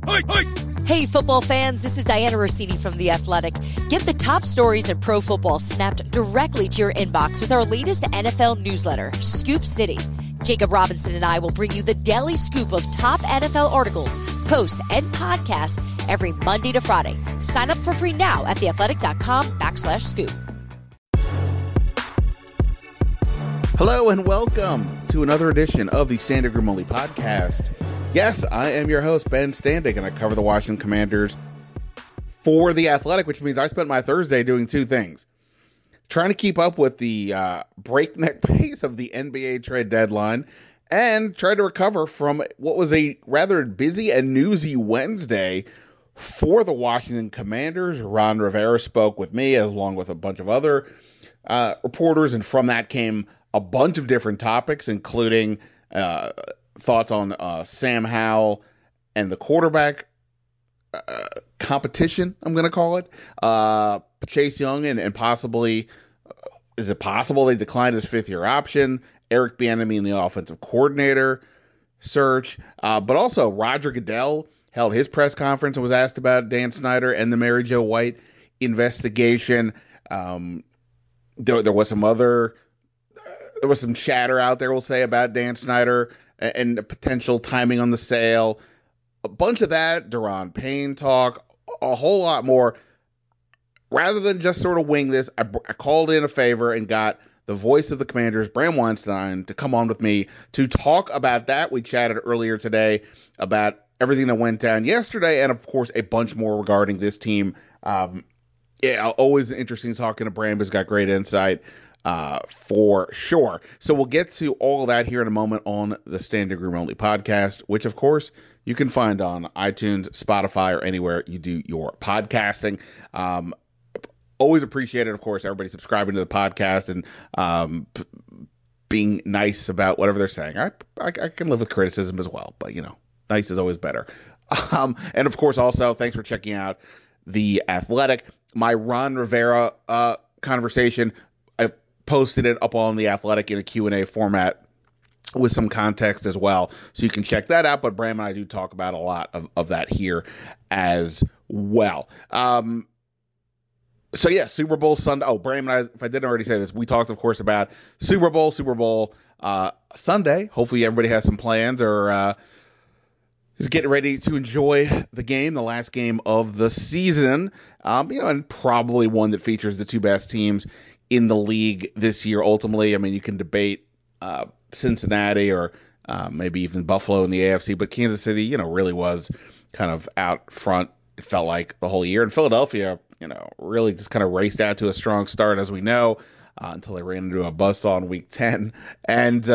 Hey, football fans, this is Diana Rossini from The Athletic. Get the top stories in pro football snapped directly to your inbox with our latest NFL newsletter, Scoop City. Jacob Robinson and I will bring you the daily scoop of top NFL articles, posts, and podcasts every Monday to Friday. Sign up for free now at theathletic.com/scoop. Hello and welcome to another edition of the Standing Room Only podcast. Yes, I am your host, Ben Standing, and I cover the Washington Commanders for The Athletic, which means I spent my Thursday doing two things. Trying to keep up with the breakneck pace of the NBA trade deadline and try to recover from what was a rather busy and newsy Wednesday for the Washington Commanders. Ron Rivera spoke with me along with a bunch of other reporters, and from that came a bunch of different topics, including thoughts on Sam Howell and the quarterback competition, I'm going to call it. Chase Young and possibly, is it possible they declined his fifth-year option? Eric Bieniemy in the offensive coordinator search. But also Roger Goodell held his press conference and was asked about Dan Snyder and the Mary Jo White investigation. There was some chatter out there, we'll say, about Dan Snyder and the potential timing on the sale. A bunch of that, Daron Payne talk, a whole lot more. Rather than just sort of wing this, I called in a favor and got the voice of the Commanders, Bram Weinstein, to come on with me to talk about that. We chatted earlier today about everything that went down yesterday, and of course a bunch more regarding this team. Always interesting talking to Bram. He's got great insight. For sure. So we'll get to all of that here in a moment on the Standing Room Only podcast, which of course you can find on iTunes, Spotify, or anywhere you do your podcasting. Always appreciate it, of course, everybody subscribing to the podcast and being nice about whatever they're saying. I can live with criticism as well, but nice is always better. And of course, also thanks for checking out The Athletic. My Ron Rivera conversation, I posted it up on The Athletic in a Q&A format with some context as well. So you can check that out. But Bram and I do talk about a lot of that here as well. So yeah, Super Bowl Sunday. Oh, Bram and I, if I didn't already say this, we talked, of course, about Super Bowl Sunday. Hopefully everybody has some plans or is getting ready to enjoy the game, the last game of the season. And probably one that features the two best teams in the league this year. Ultimately, I mean, you can debate Cincinnati or maybe even Buffalo in the AFC, but Kansas City, really was kind of out front, it felt like, the whole year. And Philadelphia, really just kind of raced out to a strong start, as we know, until they ran into a buzzsaw in week 10. And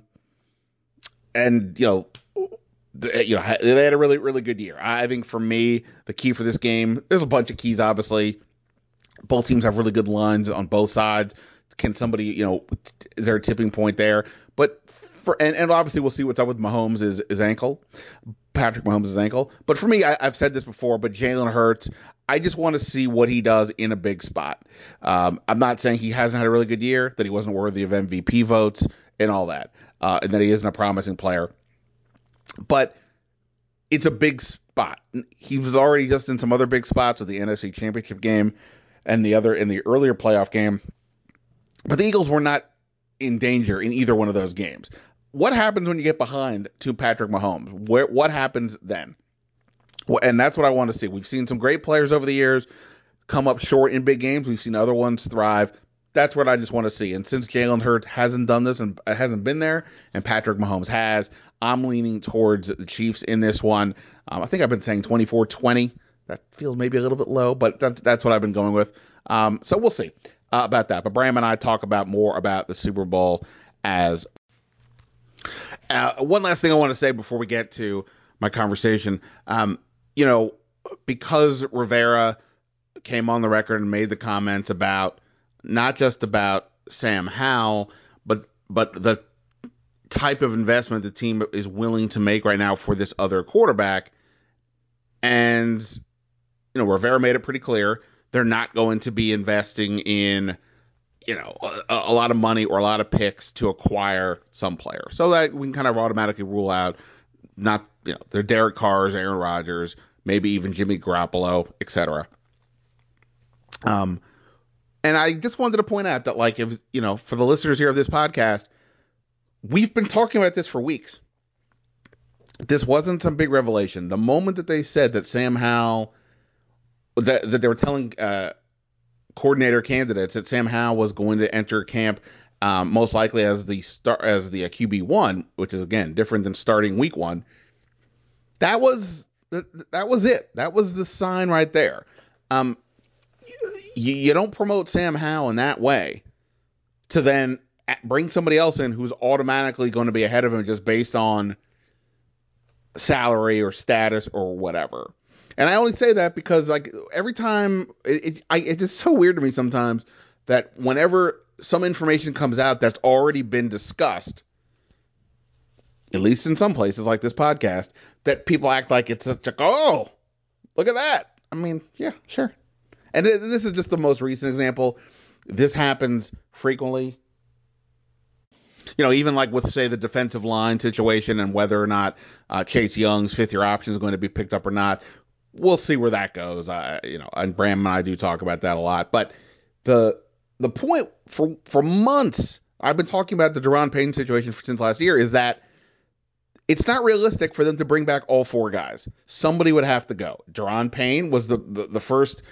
they had a really, really good year. I think for me, the key for this game, there's a bunch of keys, obviously. Both teams have really good lines on both sides. Can somebody, is there a tipping point there? But and obviously we'll see what's up with Mahomes' his ankle, Patrick Mahomes' ankle. But for me, I've said this before, but Jalen Hurts, I just want to see what he does in a big spot. I'm not saying he hasn't had a really good year, that he wasn't worthy of MVP votes and all that, and that he isn't a promising player. But it's a big spot. He was already just in some other big spots with the NFC Championship game and the earlier playoff game. But the Eagles were not in danger in either one of those games. What happens when you get behind to Patrick Mahomes? What happens then? And that's what I want to see. We've seen some great players over the years come up short in big games. We've seen other ones thrive. That's what I just want to see. And since Jalen Hurts hasn't done this and hasn't been there, and Patrick Mahomes has, I'm leaning towards the Chiefs in this one. I think I've been saying 24-20. That feels maybe a little bit low, but that's what I've been going with. So we'll see about that. But Bram and I talk more about the Super Bowl as one last thing I want to say before we get to my conversation. Because Rivera came on the record and made the comments about not just about Sam Howell, but the type of investment the team is willing to make right now for this other quarterback. And, Rivera made it pretty clear they're not going to be investing in, a lot of money or a lot of picks to acquire some player. So that we can kind of automatically rule out not, they're Derek Carrs, Aaron Rodgers, maybe even Jimmy Garoppolo, etc. And I just wanted to point out that, like, if for the listeners here of this podcast, we've been talking about this for weeks. This wasn't some big revelation. The moment that they said that Sam Howell, that they were telling coordinator candidates that Sam Howell was going to enter camp, most likely as the QB1, which is again different than starting week one. That was it. That was the sign right there. You don't promote Sam Howell in that way to then bring somebody else in who's automatically going to be ahead of him just based on salary or status or whatever. And I only say that because, like, every time it's just so weird to me sometimes that whenever some information comes out that's already been discussed, at least in some places like this podcast, that people act like it's such a, oh, look at that. I mean, yeah, sure. And this is just the most recent example. This happens frequently. Even like with, say, the defensive line situation and whether or not Chase Young's fifth-year option is going to be picked up or not. We'll see where that goes. And Bram and I do talk about that a lot. But the point for months, I've been talking about the Daron Payne situation since last year, is that it's not realistic for them to bring back all four guys. Somebody would have to go. Daron Payne was the first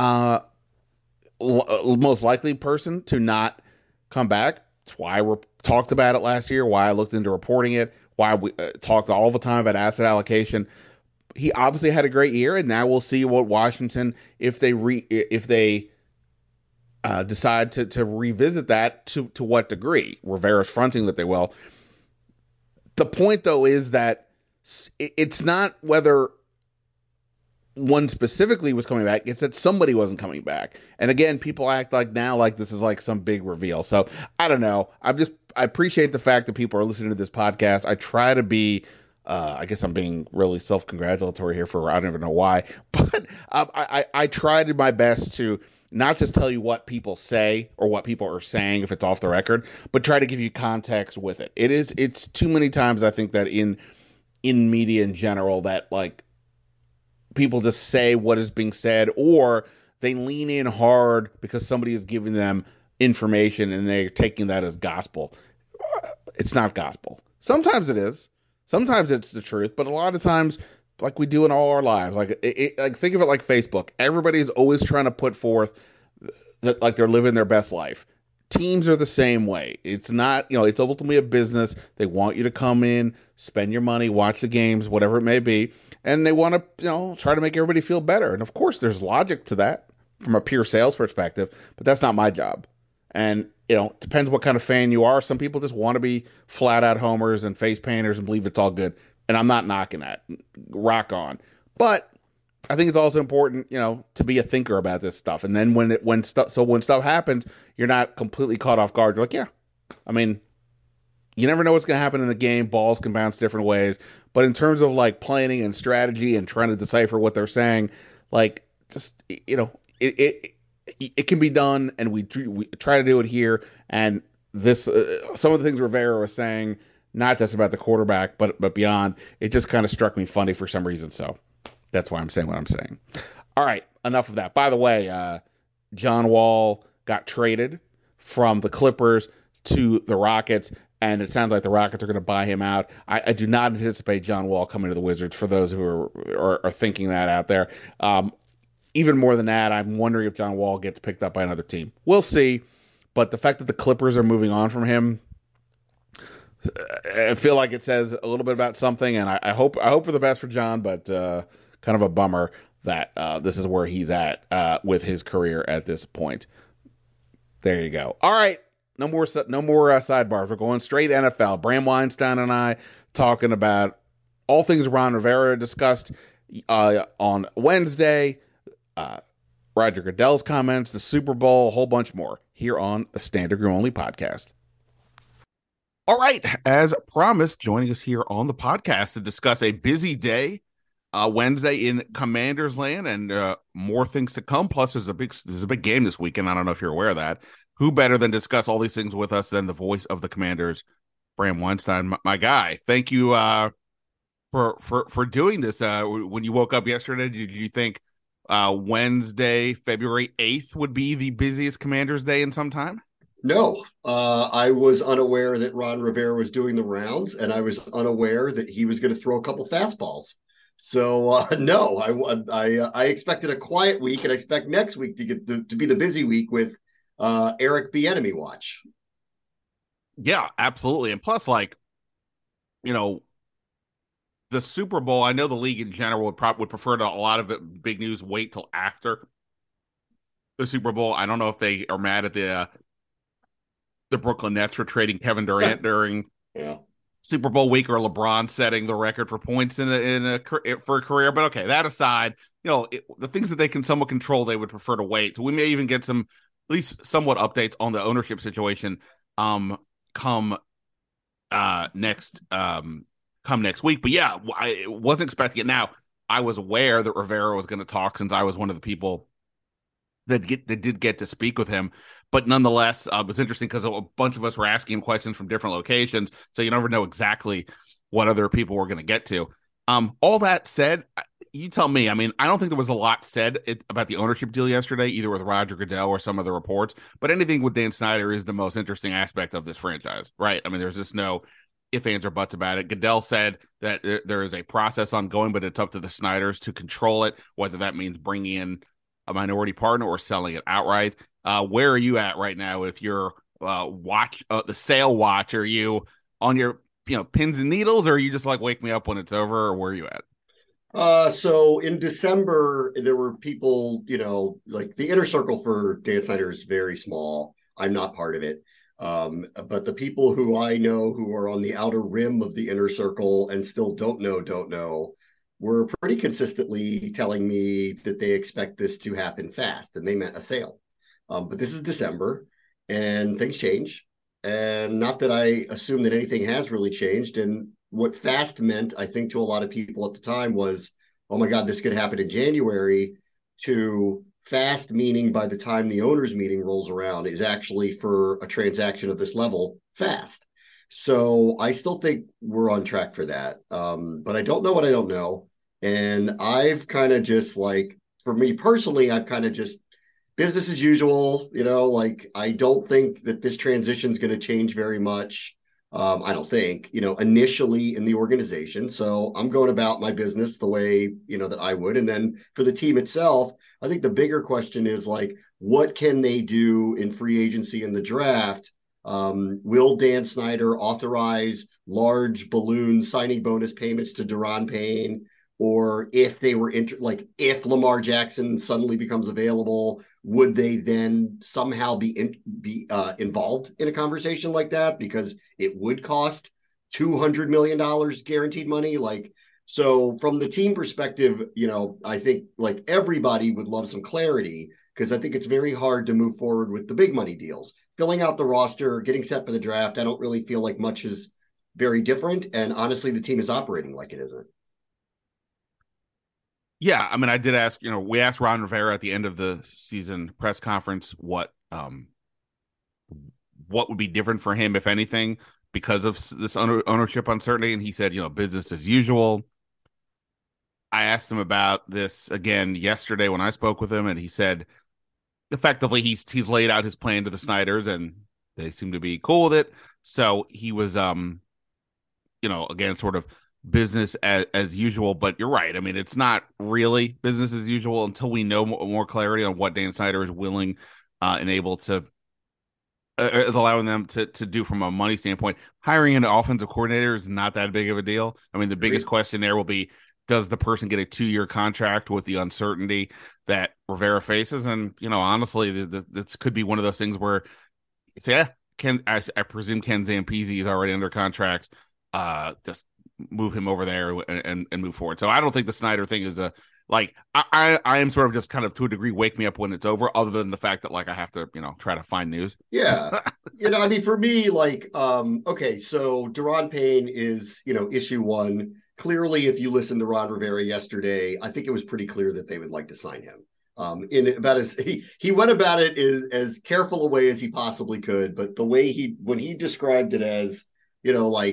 most likely person to not come back. That's why we talked about it last year, why I looked into reporting it, why we talked all the time about asset allocation. He obviously had a great year, and now we'll see what Washington, if they decide to revisit that, to what degree. Rivera's fronting that they will. The point, though, is that it's not whether one specifically was coming back, it's that somebody wasn't coming back. And again, people act like now like this is like some big reveal. So I don't know. I appreciate the fact that people are listening to this podcast. I try to be, I guess I'm being really self-congratulatory here for, I don't even know why, but I tried my best to not just tell you what people say or what people are saying if it's off the record, but try to give you context with it. It's too many times, I think, that in media in general, that like people just say what is being said, or they lean in hard because somebody is giving them information and they're taking that as gospel. It's not gospel. Sometimes it is. Sometimes it's the truth, but a lot of times, like we do in all our lives, like think of it like Facebook. Everybody's always trying to put forth that like they're living their best life. Teams are the same way. It's not, it's ultimately a business. They want you to come in, spend your money, watch the games, whatever it may be, and they want to, try to make everybody feel better. And of course, there's logic to that from a pure sales perspective, but that's not my job. And depends what kind of fan you are. Some people just want to be flat out homers and face painters and believe it's all good. And I'm not knocking that. Rock on. But I think it's also important, to be a thinker about this stuff. And then when stuff happens, you're not completely caught off guard. You're like, yeah, I mean, you never know what's going to happen in the game. Balls can bounce different ways. But in terms of like planning and strategy and trying to decipher what they're saying, like, just, it can be done. And we try to do it here. And this, some of the things Rivera was saying, not just about the quarterback, but beyond, it just kind of struck me funny for some reason. So that's why I'm saying what I'm saying. All right, enough of that. By the way, John Wall got traded from the Clippers to the Rockets, and it sounds like the Rockets are going to buy him out. I do not anticipate John Wall coming to the Wizards, for those who are thinking that out there. Even more than that, I'm wondering if John Wall gets picked up by another team. We'll see. But the fact that the Clippers are moving on from him, I feel like it says a little bit about something, and I hope for the best for John, but kind of a bummer that this is where he's at with his career at this point. There you go. All right, no more sidebars. We're going straight NFL. Bram Weinstein and I talking about all things Ron Rivera discussed on Wednesday. Roger Goodell's comments, the Super Bowl, a whole bunch more here on the Standard Room Only podcast. All right, as promised, joining us here on the podcast to discuss a busy day, Wednesday in Commanders land, and more things to come. Plus, there's a big game this weekend. I don't know if you're aware of that. Who better than discuss all these things with us than the voice of the Commanders, Bram Weinstein, my guy. Thank you for doing this. When you woke up yesterday, did you think Wednesday, February 8th would be the busiest Commanders Day in some time? No, I was unaware that Ron Rivera was doing the rounds, and I was unaware that he was going to throw a couple fastballs. So no, I expected a quiet week, and I expect next week to be the busy week with Eric Bieniemy watch. Yeah, absolutely. And plus, like, you know, the Super Bowl, I know the league in general would prefer to a lot of it, big news wait till after the Super Bowl. I don't know if they are mad at the Brooklyn Nets for trading Kevin Durant during Yeah. Super Bowl week, or LeBron setting the record for points for a career. But okay, that aside, the things that they can somewhat control, they would prefer to wait. So we may even get some at least somewhat updates on the ownership situation come next week. But yeah, I wasn't expecting it. Now, I was aware that Rivera was going to talk, since I was one of the people that did get to speak with him. But nonetheless, it was interesting because a bunch of us were asking him questions from different locations, so you never know exactly what other people were going to get to. All that said, you tell me. I mean, I don't think there was a lot said about the ownership deal yesterday, either with Roger Goodell or some of the reports. But anything with Dan Snyder is the most interesting aspect of this franchise, right? I mean, there's just no ifs, ands, or buts about it. Goodell said that there is a process ongoing, but it's up to the Snyders to control it, whether that means bringing in a minority partner or selling it outright. Where are you at right now? If you're the sale watch, are you on your pins and needles, or are you just like, wake me up when it's over, or where are you at? So in December, there were people, like the inner circle for Dan Snyder is very small. I'm not part of it. But the people who I know who are on the outer rim of the inner circle and still don't know, were pretty consistently telling me that they expect this to happen fast, and they meant a sale. But this is December, and things change. And not that I assume that anything has really changed. And what fast meant, I think, to a lot of people at the time was, oh my God, this could happen in January, to fast meaning by the time the owners meeting rolls around is actually, for a transaction of this level, fast. So I still think we're on track for that. But I don't know what I don't know. And I've kind of just like, for me personally, I've kind of just business as usual, like I don't think that this transition is going to change very much. I don't think, initially in the organization. So I'm going about my business the way, that I would. And then for the team itself, I think the bigger question is like, what can they do in free agency and the draft? Will Dan Snyder authorize large balloon signing bonus payments to Daron Payne? Or if they were if Lamar Jackson suddenly becomes available, would they then somehow be involved in a conversation like that, because it would cost $200 million guaranteed money? So from the team perspective, I think like everybody would love some clarity, because I think it's very hard to move forward with the big money deals. Filling out the roster, getting set for the draft, I don't really feel like much is very different. And honestly, the team is operating like it isn't. Yeah, I mean, I did ask, we asked Ron Rivera at the end of the season press conference what would be different for him, if anything, because of this ownership uncertainty. And he said, business as usual. I asked him about this again yesterday when I spoke with him, and he said, effectively, he's laid out his plan to the Snyders, and they seem to be cool with it. So he was, again, sort of business as usual. But you're right. I mean, it's not really business as usual until we know more clarity on what Dan Snyder is willing and able to is allowing them to do from a money standpoint. Hiring an offensive coordinator is not that big of a deal. I mean, the biggest question there will be, does the person get a 2-year contract with the uncertainty that Rivera faces? And, honestly, this could be one of those things where it's, I presume Ken Zampese is already under contracts. Just move him over there and move forward. So I don't think the Snyder thing is I am sort of just kind of, to a degree, wake me up when it's over, other than the fact that I have to, try to find news. Yeah. I mean, for me, okay, so Daron Payne is, issue one. Clearly, if you listen to Ron Rivera yesterday, I think it was pretty clear that they would like to sign him. He went about it as careful a way as he possibly could, but the way when he described it as,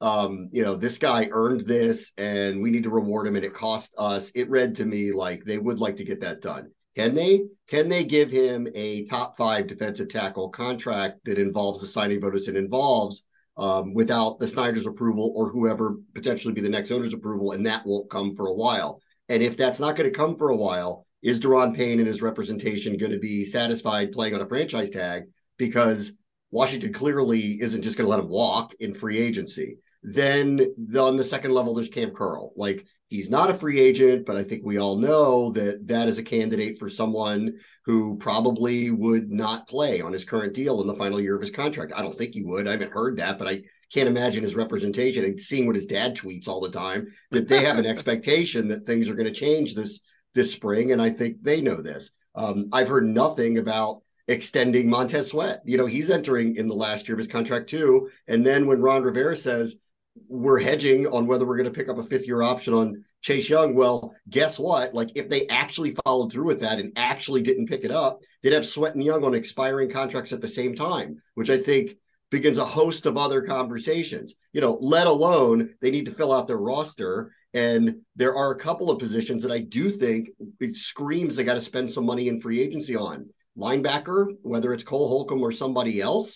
This guy earned this and we need to reward him and it cost us. It read to me like they would like to get that done. Can they? Can they give him a top 5 defensive tackle contract that involves the signing bonus and involves without the Snyder's approval or whoever potentially be the next owner's approval, and that won't come for a while. And if that's not going to come for a while, is Daron Payne and his representation going to be satisfied playing on a franchise tag? Because Washington clearly isn't just going to let him walk in free agency. Then on the second level, there's Cam Curl. Like, he's not a free agent, but I think we all know that that is a candidate for someone who probably would not play on his current deal in the final year of his contract. I don't think he would. I haven't heard that, but I can't imagine his representation, and seeing what his dad tweets all the time, that they have an expectation that things are going to change this spring. And I think they know this. I've heard nothing about extending Montez Sweat. He's entering in the last year of his contract too. And then when Ron Rivera says, we're hedging on whether we're going to pick up a 5th-year option on Chase Young. Well, guess what? Like, if they actually followed through with that and actually didn't pick it up, they'd have Sweat and Young on expiring contracts at the same time, which I think begins a host of other conversations, let alone they need to fill out their roster. And there are a couple of positions that I do think it screams they got to spend some money in free agency on. Linebacker, whether it's Cole Holcomb or somebody else,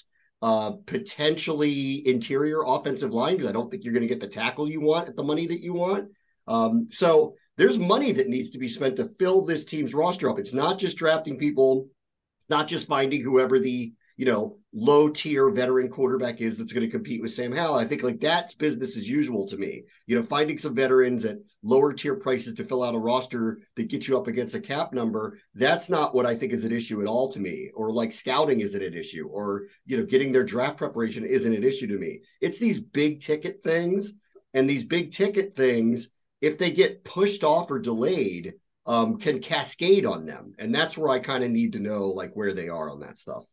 potentially interior offensive line, because I don't think you're going to get the tackle you want at the money that you want. So there's money that needs to be spent to fill this team's roster up. It's not just drafting people. It's not just finding whoever the, low tier veteran quarterback is that's going to compete with Sam Howell. I think like that's business as usual to me. Finding some veterans at lower tier prices to fill out a roster that gets you up against a cap number. That's not what I think is an issue at all to me. Or like scouting isn't an issue, or, getting their draft preparation isn't an issue to me. It's these big ticket things, and these big ticket things, if they get pushed off or delayed, can cascade on them. And that's where I kind of need to know like where they are on that stuff.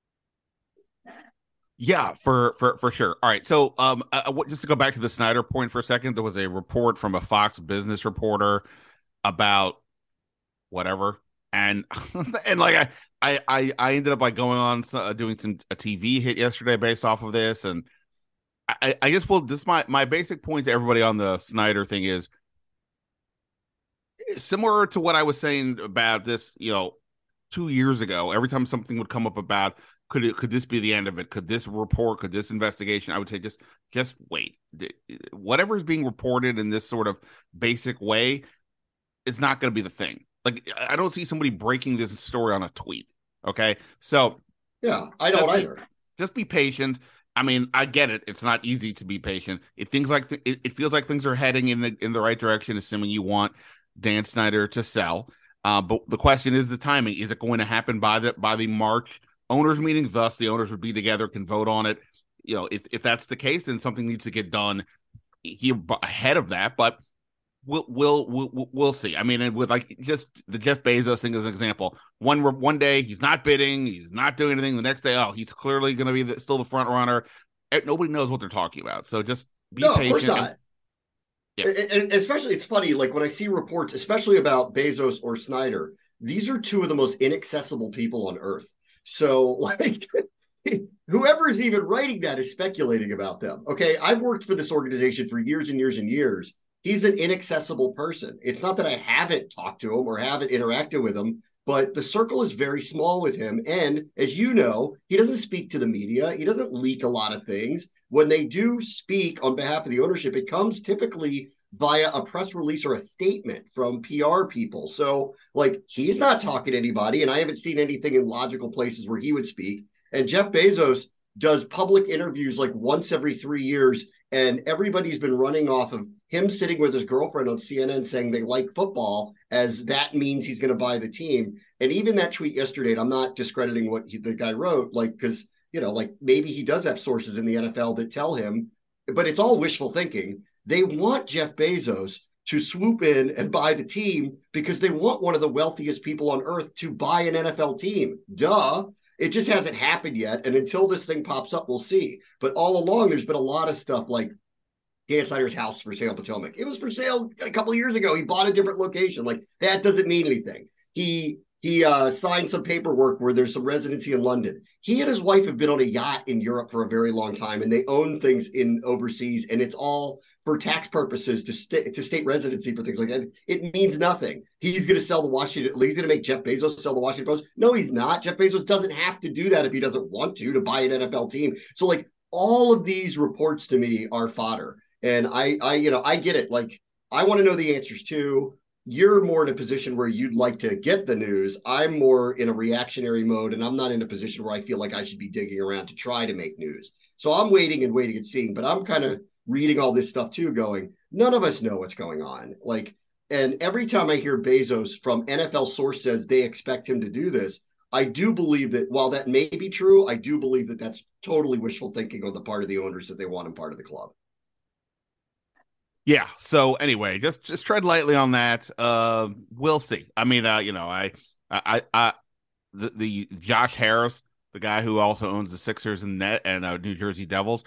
Yeah, for sure. All right. So just to go back to the Snyder point for a second, there was a report from a Fox Business reporter about whatever. And and like I ended up like going on doing a TV hit yesterday based off of this. And I guess, well, this my basic point to everybody on the Snyder thing is similar to what I was saying about this, 2 years ago. Every time something would come up about, could this be the end of it? Could this report, could this investigation? I would say just wait. Whatever is being reported in this sort of basic way is not going to be the thing. Like, I don't see somebody breaking this story on a tweet. Okay, so yeah, I don't either. Just be patient. I mean, I get it. It's not easy to be patient. It feels like things are heading in the right direction, assuming you want Dan Snyder to sell. But the question is the timing. Is it going to happen by the March owners meeting? Thus, the owners would be together, can vote on it. If that's the case, then something needs to get done here ahead of that. But we'll see. I mean, with like just the Jeff Bezos thing as an example, one day he's not bidding, he's not doing anything. The next day, he's clearly going to be still the front runner. Nobody knows what they're talking about. So just be patient. Of course not. And especially, it's funny, like when I see reports, especially about Bezos or Snyder, these are two of the most inaccessible people on earth. So, like, whoever is even writing that is speculating about them. Okay, I've worked for this organization for years and years and years. He's an inaccessible person. It's not that I haven't talked to him or haven't interacted with him, but the circle is very small with him. And as you know, he doesn't speak to the media. He doesn't leak a lot of things. When they do speak on behalf of the ownership, it comes typically via a press release or a statement from PR people. So, like, he's not talking to anybody, and I haven't seen anything in logical places where he would speak. And Jeff Bezos does public interviews like once every 3 years, and everybody's been running off of him sitting with his girlfriend on CNN saying they like football, as that means he's going to buy the team. And even that tweet yesterday, and I'm not discrediting what the guy wrote, like, because, like maybe he does have sources in the NFL that tell him, but it's all wishful thinking. They want Jeff Bezos to swoop in and buy the team because they want one of the wealthiest people on earth to buy an NFL team. Duh. It just hasn't happened yet. And until this thing pops up, we'll see. But all along, there's been a lot of stuff like Dan Snyder's house for sale in Potomac. It was for sale a couple of years ago. He bought a different location. Like, that doesn't mean anything. He he signed some paperwork where there's some residency in London. He and his wife have been on a yacht in Europe for a very long time, and they own things in overseas, and it's all for tax purposes to state residency for things like that. It means nothing. He's going to sell the Washington. He's going to make Jeff Bezos sell the Washington Post. No, he's not. Jeff Bezos doesn't have to do that if he doesn't want to buy an NFL team. So like all of these reports to me are fodder, and I get it. Like I want to know the answers too. You're more in a position where you'd like to get the news. I'm more in a reactionary mode, and I'm not in a position where I feel like I should be digging around to try to make news. So I'm waiting and seeing, but I'm kind of reading all this stuff too, going, none of us know what's going on. Like, and every time I hear Bezos from NFL source says they expect him to do this, I do believe that while that may be true, I do believe that that's totally wishful thinking on the part of the owners that they want him part of the club. Yeah. So anyway, just tread lightly on that. We'll see. I mean, the Josh Harris, the guy who also owns the Sixers and New Jersey Devils,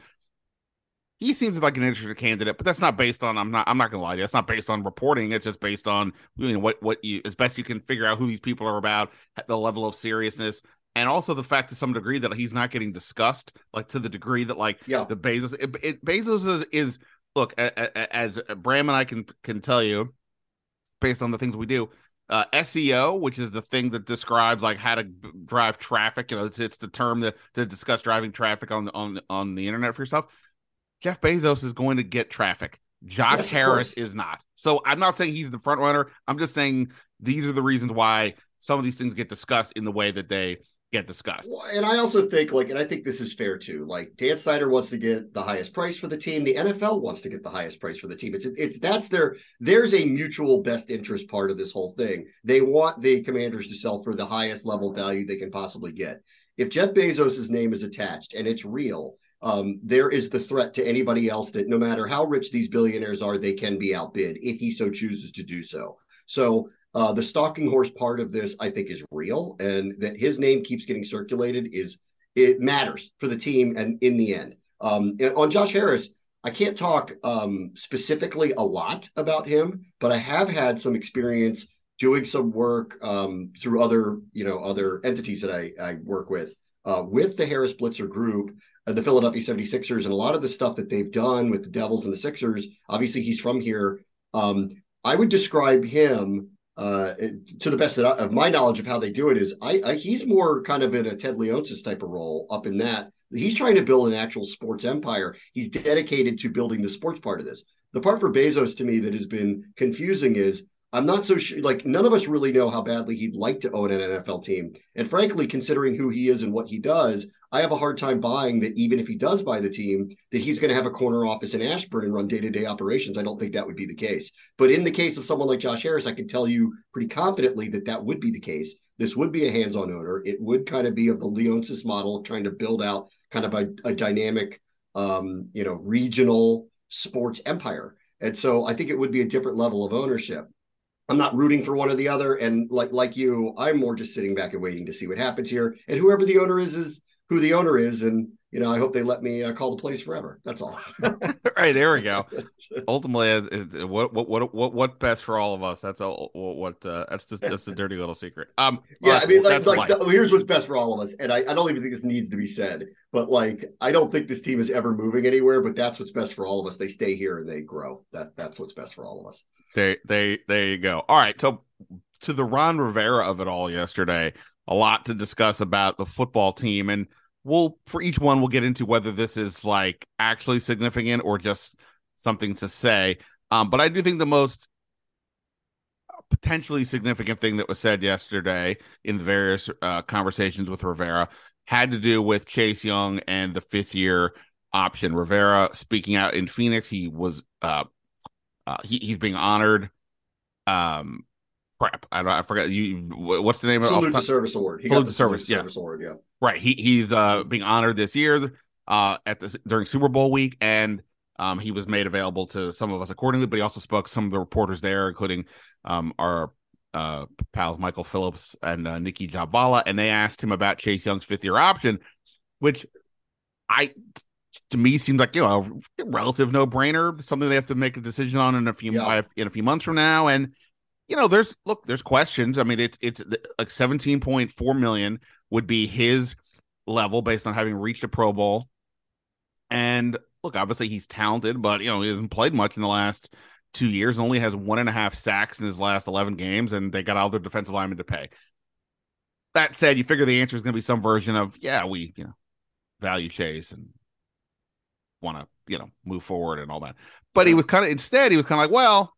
he seems like an interesting candidate, but that's not based on. I'm not gonna lie to you. It's not based on reporting. It's just based on what you as best you can figure out who these people are about, the level of seriousness. And also the fact to some degree that he's not getting discussed, like to the degree that the Bezos, Bezos is look, as Bram and I can tell you, based on the things we do, SEO, which is the thing that describes like how to drive traffic. It's the term to discuss driving traffic on the internet for yourself. Jeff Bezos is going to get traffic. Josh Harris is not. So I'm not saying he's the front runner. I'm just saying these are the reasons why some of these things get discussed in the way that they get discussed. And I also think and I think this is fair too. Like Dan Snyder wants to get the highest price for the team. The NFL wants to get the highest price for the team. There's a mutual best interest part of this whole thing. They want the Commanders to sell for the highest level value they can possibly get. If Jeff Bezos' name is attached and it's real, there is the threat to anybody else that no matter how rich these billionaires are, they can be outbid if he so chooses to do so. So the stalking horse part of this, I think, is real, and that his name keeps getting circulated it matters for the team. And in the end, and on Josh Harris, I can't talk specifically a lot about him, but I have had some experience doing some work through other entities that I work with the Harris Blitzer group, the Philadelphia 76ers, and a lot of the stuff that they've done with the Devils and the Sixers. Obviously, he's from here. I would describe him to the best of my knowledge of how they do it is he's more kind of in a Ted Leonsis type of role up in that. He's trying to build an actual sports empire. He's dedicated to building the sports part of this. The part for Bezos to me that has been confusing is I'm not so sure, like none of us really know how badly he'd like to own an NFL team. And frankly, considering who he is and what he does, I have a hard time buying that even if he does buy the team, that he's going to have a corner office in Ashburn and run day-to-day operations. I don't think that would be the case. But in the case of someone like Josh Harris, I can tell you pretty confidently that would be the case. This would be a hands-on owner. It would kind of be of the Leonsis model of trying to build out kind of a dynamic, regional sports empire. And so I think it would be a different level of ownership. I'm not rooting for one or the other. And like you, I'm more just sitting back and waiting to see what happens here. And whoever the owner is who the owner is. And, I hope they let me call the plays forever. That's all. Right. There we go. Ultimately, what best for all of us. That's that's the dirty little secret. Here's what's best for all of us. And I don't even think this needs to be said, but I don't think this team is ever moving anywhere, but that's what's best for all of us. They stay here and they grow. That's what's best for all of us. There you go. All right. So to the Ron Rivera of it all yesterday, a lot to discuss about the football team. And for each one, we'll get into whether this is actually significant or just something to say. But I do think the most potentially significant thing that was said yesterday in the various conversations with Rivera had to do with Chase Young and the 5th-year option. Rivera speaking out in Phoenix, he was he's being honored. I forgot what's the name of it? Salute to Service Award. Salute to Service Award. Yeah. Right. He's being honored this year during Super Bowl week, and he was made available to some of us accordingly. But he also spoke to some of the reporters there, including our pals Michael Phillips and Nikki Jabvala, and they asked him about Chase Young's 5th-year option, which to me seems like a relative no-brainer, something they have to make a decision on in a few months from now. And there's questions. I mean, it's like 17.4 million would be his level based on having reached a Pro Bowl. And look, obviously he's talented, but he hasn't played much in the last 2 years. Only has 1.5 sacks in his last 11 games, and they got all their defensive linemen to pay. That said, you figure the answer is going to be some version of, we value Chase and want to move forward and all that. But he was kind of like, well,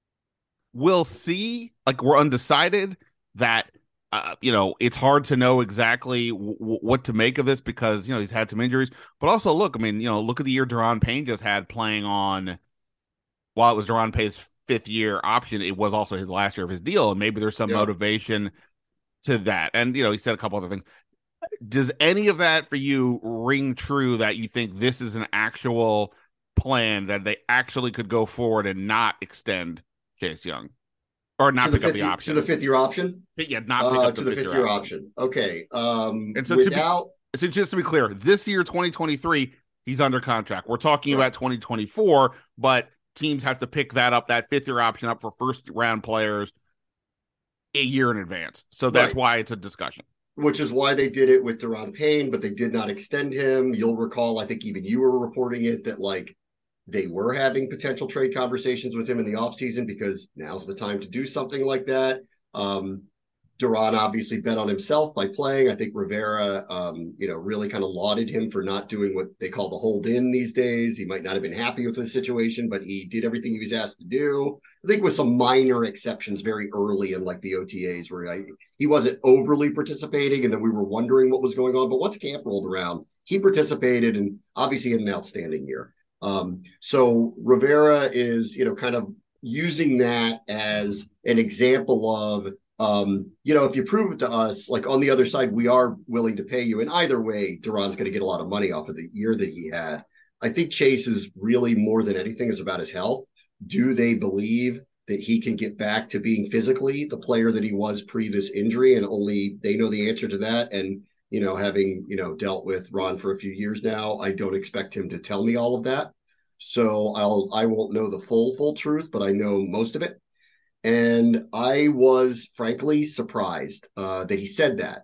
we'll see. Like, we're undecided. That it's hard to know exactly what to make of this because he's had some injuries. But also, look, I mean, look at the year Daron Payne just had playing on. While it was Daron Payne's 5th year option, it was also his last year of his deal, and maybe there's some motivation to that. And he said a couple other things. Does any of that for you ring true that you think this is an actual plan that they actually could go forward and not extend Chase Young or not pick up the option to the 5th year option? Yeah, not pick up to the 5th year option. Okay. And so so just to be clear, this year 2023 he's under contract. We're talking about 2024, but teams have to pick that 5th year option up for first round players a year in advance. So that's why it's a discussion. Which is why they did it with Daron Payne, but they did not extend him. You'll recall, I think even you were reporting it, that they were having potential trade conversations with him in the offseason because now's the time to do something like that. Daron obviously bet on himself by playing. I think Rivera, really kind of lauded him for not doing what they call the hold in these days. He might not have been happy with the situation, but he did everything he was asked to do. I think with some minor exceptions very early in the OTAs where he wasn't overly participating and then we were wondering what was going on. But once camp rolled around, he participated and obviously had an outstanding year. So Rivera is, kind of using that as an example of, if you prove it to us, on the other side, we are willing to pay you. And either way, Daron's going to get a lot of money off of the year that he had. I think Chase is really more than anything is about his health. Do they believe that he can get back to being physically the player that he was pre this injury? And only they know the answer to that. And, having, dealt with Ron for a few years now, I don't expect him to tell me all of that. So I won't know the full truth, but I know most of it. And I was frankly surprised that he said that.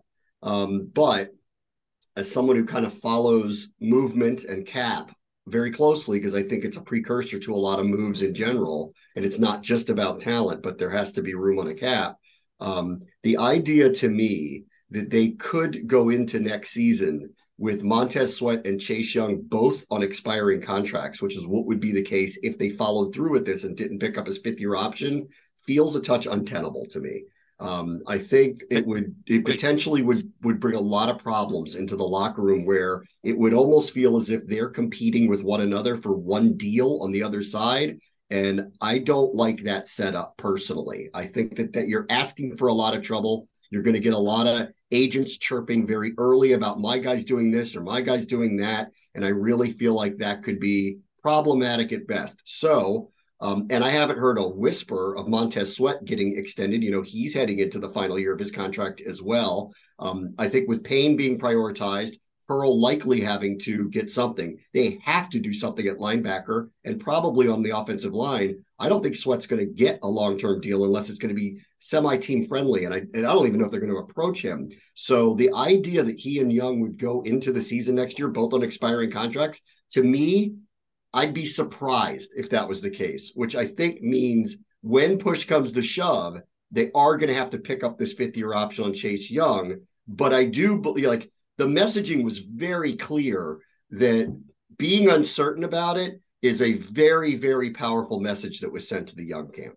But as someone who kind of follows movement and cap very closely, because I think it's a precursor to a lot of moves in general, and it's not just about talent, but there has to be room on a cap. The idea to me that they could go into next season with Montez Sweat and Chase Young both on expiring contracts, which is what would be the case if they followed through with this and didn't pick up his 5th year option, feels a touch untenable to me. I think it potentially would bring a lot of problems into the locker room where it would almost feel as if they're competing with one another for one deal on the other side. And I don't like that setup personally. I think that you're asking for a lot of trouble. You're going to get a lot of agents chirping very early about my guy's doing this or my guy's doing that. And I really feel like that could be problematic at best. So, and I haven't heard a whisper of Montez Sweat getting extended. He's heading into the final year of his contract as well. I think with Payne being prioritized, Pearl likely having to get something. They have to do something at linebacker and probably on the offensive line. I don't think Sweat's going to get a long-term deal unless it's going to be semi-team friendly. And I don't even know if they're going to approach him. So the idea that he and Young would go into the season next year, both on expiring contracts, to me, I'd be surprised if that was the case, which I think means when push comes to shove, they are going to have to pick up this 5th year option on Chase Young. But I do believe the messaging was very clear that being uncertain about it is a very, very powerful message that was sent to the Young camp.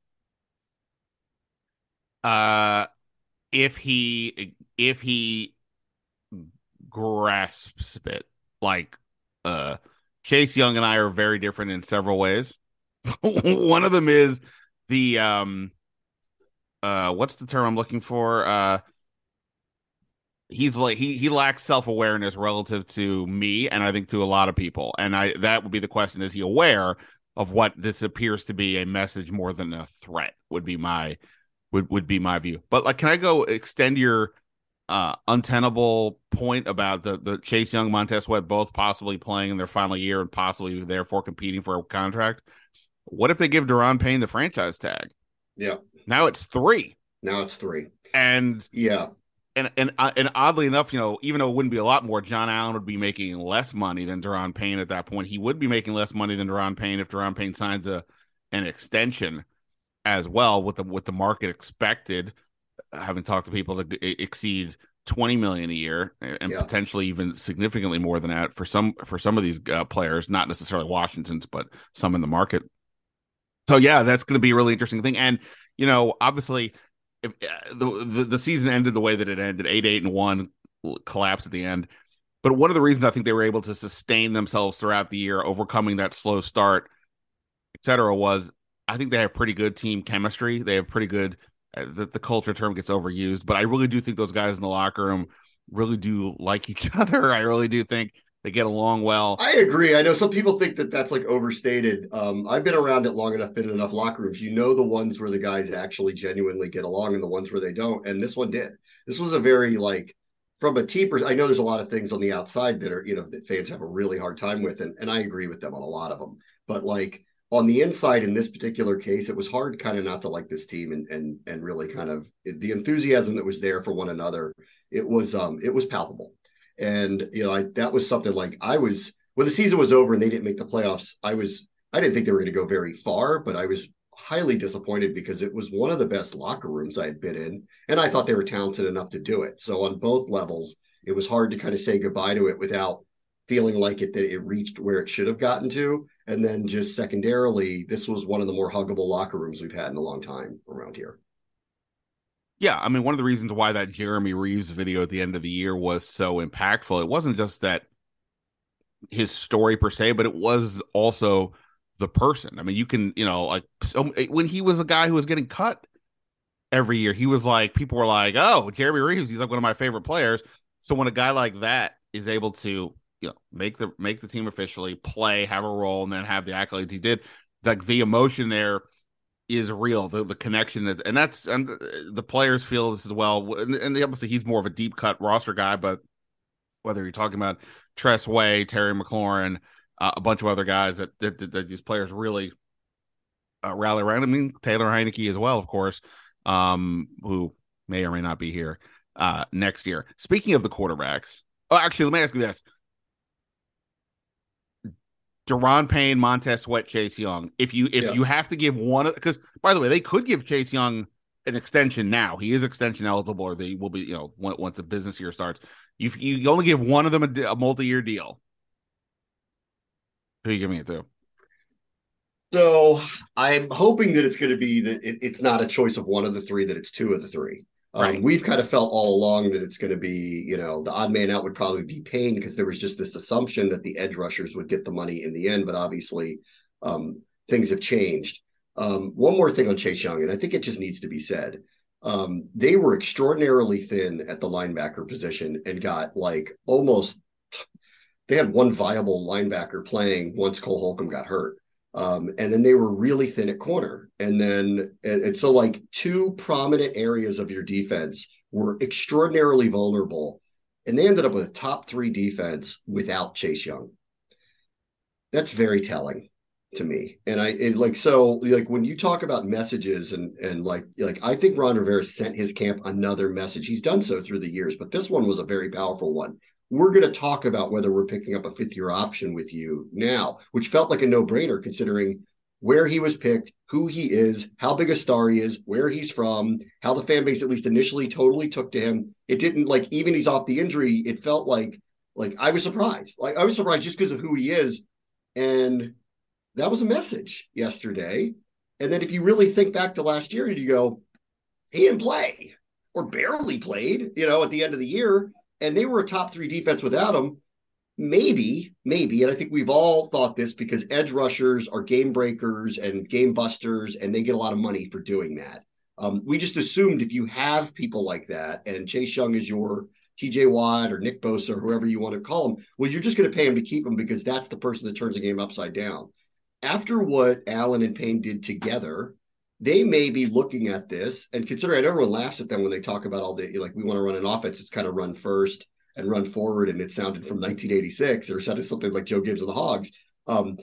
If he grasps it, Chase Young and I are very different in several ways. One of them is the what's the term I'm looking for? He's he lacks self-awareness relative to me and I think to a lot of people. And that would be the question, is he aware of what this appears to be a message more than a threat would be my view. But can I go extend your untenable point about the Chase Young, Montez Sweat both possibly playing in their final year and possibly therefore competing for a contract? What if they give Daron Payne the franchise tag? Yeah. Now it's 3. Now it's 3. And Yeah. And oddly enough, even though it wouldn't be a lot more, John Allen would be making less money than Daron Payne at that point. He would be making less money than Daron Payne if Daron Payne signs an extension as well, with the market expected, having talked to people, to exceed $20 million a year, and potentially even significantly more than that for some of these players, not necessarily Washington's, but some in the market. So yeah, that's going to be a really interesting thing. And obviously, if the season ended the way that it ended, 8-1, collapse at the end. But one of the reasons I think they were able to sustain themselves throughout the year, overcoming that slow start, etc., was I think they have pretty good team chemistry. They have pretty good. The culture term gets overused, but I really do think those guys in the locker room really do like each other. I really do think they get along well. I agree. I know some people think that that's like overstated. I've been around it long enough, been in enough locker rooms. The ones where the guys actually genuinely get along and the ones where they don't. And this one did. This was a very from a team perspective. I know there's a lot of things on the outside that are, that fans have a really hard time with. And I agree with them on a lot of them. But on the inside, in this particular case, it was hard kind of not to like this team and really kind of the enthusiasm that was there for one another. It was palpable. And that was something when the season was over and they didn't make the playoffs, I didn't think they were going to go very far, but I was highly disappointed because it was one of the best locker rooms I had been in, and I thought they were talented enough to do it. So on both levels, it was hard to kind of say goodbye to it without feeling like that it reached where it should have gotten to. And then just secondarily, this was one of the more huggable locker rooms we've had in a long time around here. Yeah, I mean, one of the reasons why that Jeremy Reeves video at the end of the year was so impactful, it wasn't just that his story per se, but it was also the person. I mean, you can, when he was a guy who was getting cut every year, he was people were like, oh, Jeremy Reeves, he's one of my favorite players. So when a guy like that is able to, make the team officially, play, have a role, and then have the accolades he did, the emotion there is real. The connection is, and the players feel this as well. And obviously he's more of a deep cut roster guy, but whether you're talking about Tress Way, Terry McLaurin, a bunch of other guys that these players really rally around. I mean, Taylor Heineke as well, of course, who may or may not be here next year. Speaking of the quarterbacks, actually, let me ask you this. Daron Payne, Montez Sweat, Chase Young. If you have to give one, because by the way, they could give Chase Young an extension now. He is extension eligible, or they will be, once a business year starts. You only give one of them a multi-year deal. Who are you giving it to? So I'm hoping that it's going to be that it's not a choice of one of the three, that it's two of the three. Right. We've kind of felt all along that it's going to be, the odd man out would probably be Payne, because there was just this assumption that the edge rushers would get the money in the end. But obviously, things have changed. One more thing on Chase Young, and I think it just needs to be said. They were extraordinarily thin at the linebacker position and got they had one viable linebacker playing once Cole Holcomb got hurt. And then they were really thin at corner. And so two prominent areas of your defense were extraordinarily vulnerable. And they ended up with a top 3 defense without Chase Young. That's very telling to me. And when you talk about messages and I think Ron Rivera sent his camp another message. He's done so through the years, but this one was a very powerful one. We're going to talk about whether we're picking up a 5th-year option with you now, which felt like a no-brainer considering where he was picked, who he is, how big a star he is, where he's from, how the fan base at least initially totally took to him. It didn't even he's off the injury. It felt like I was surprised. I was surprised just because of who he is. And that was a message yesterday. And then if you really think back to last year, you go, he didn't play or barely played, at the end of the year. And they were a top 3 defense without him. Maybe, and I think we've all thought this because edge rushers are game breakers and game busters, and they get a lot of money for doing that. We just assumed if you have people like that, and Chase Young is your TJ Watt or Nick Bosa or whoever you want to call him, well, you're just going to pay him to keep him because that's the person that turns the game upside down. After what Allen and Payne did together, they may be looking at this, and considering, I know everyone laughs at them when they talk about all the, we want to run an offense, it's kind of run first and run forward, and it sounded from 1986, or sounded something like Joe Gibbs and the Hogs.